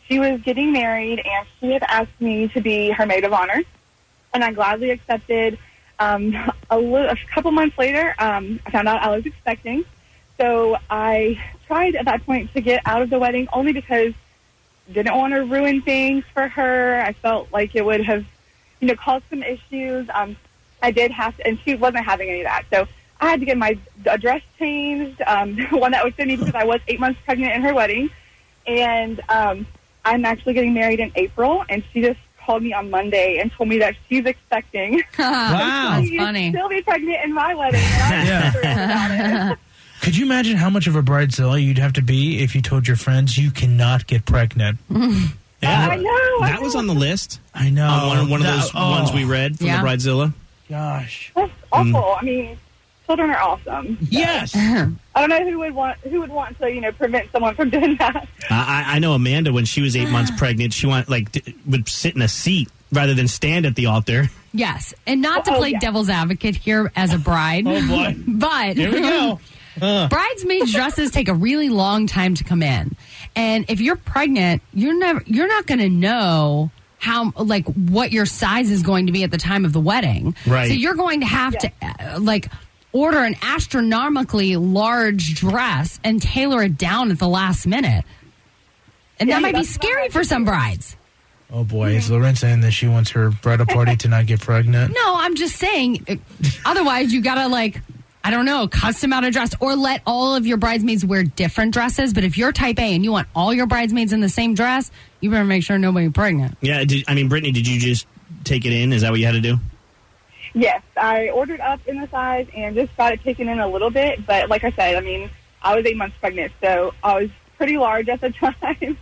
she was getting married, and she had asked me to be her maid of honor, and I gladly accepted. Um, a, li- a couple months later, um, I found out I was expecting, so I tried at that point to get out of the wedding only because I didn't want to ruin things for her. I felt like it would have, you know, caused some issues. Um, I did have to, and she wasn't having any of that, so I had to get my dress changed, um, one that would fit me because I was eight months pregnant in her wedding, and um, I'm actually getting married in April, and she just called me on Monday and told me that she's expecting. Wow. That's funny. She'll be pregnant in my wedding. And I'm Yeah. thrilled about it. Could you imagine how much of a bridezilla you'd have to be if you told your friends you cannot get pregnant? Yeah, I know. that was on the list. I know. On one, one of That- those oh. ones we read from Yeah. the Bridezilla. Gosh. That's awful. I mean, children are awesome. Yes. I don't know who would want who would want to, you know, prevent someone from doing that. I, I know Amanda, when she was eight months pregnant, she want, like d- would sit in a seat rather than stand at the altar. Yes, and not to Oh, play yeah. devil's advocate here as a bride. Oh, boy. But Here we go. Uh. Bridesmaids dresses take a really long time to come in, and if you're pregnant, you're never you're not going to know how like what your size is going to be at the time of the wedding. Right. So you're going to have to uh, like order an astronomically large dress and tailor it down at the last minute, and Yeah, that might be that's scary for some brides. Oh, boy. Is Lauren saying that she wants her bridal party to not get pregnant? No, I'm just saying. uh, Otherwise, you gotta like, I don't know, custom out a dress or let all of your bridesmaids wear different dresses. But if you're type A and you want all your bridesmaids in the same dress, you better make sure nobody's pregnant. Yeah, did, I mean, Brittany, did you just take it in? Is that what you had to do? Yes, I ordered up in the size and just got it taken in a little bit. But like I said, I mean, I was eight months pregnant, so I was pretty large at the time.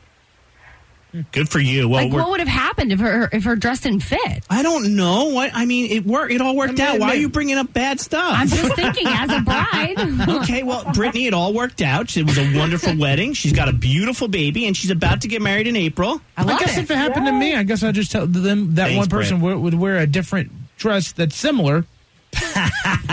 Good for you. Well, like, we're, what would have happened if her if her dress didn't fit? I don't know. What I mean, it worked. It all worked out. Why are you bringing up bad stuff? I'm just thinking as a bride. Okay, well, Brittany, it all worked out. It was a wonderful wedding. She's got a beautiful baby, and she's about to get married in April. I love guess it. if it happened to me, I guess I'd just tell them that Thanks, one person Brett. would, would wear a different dress that's similar, but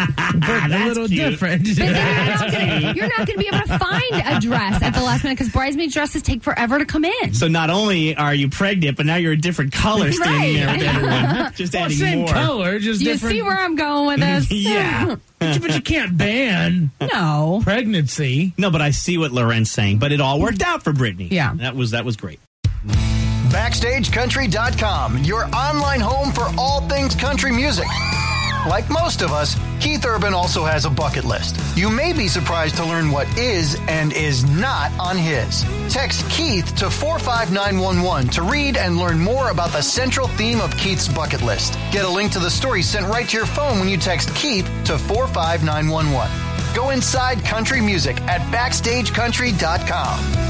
a little cute. different. But then you're not gonna you're not gonna be able to find a dress at the last minute because bridesmaid dresses take forever to come in. So not only are you pregnant, but now you're a different color standing there Right. with everyone. Just Well, adding same more. color, just Do you different. see where I'm going with this? Yeah. but, you, but you can't ban No. pregnancy. No, but I see what Loren's saying. But it all worked out for Brittany. Yeah. That was that was great. Backstage Country dot com, your online home for all things country music. Like most of us, Keith Urban also has a bucket list. You may be surprised to learn what is and is not on his. Text Keith to four five nine one one to read and learn more about the central theme of Keith's bucket list. Get a link to the story sent right to your phone when you text Keith to four five nine one one. Go inside country music at Backstage Country dot com.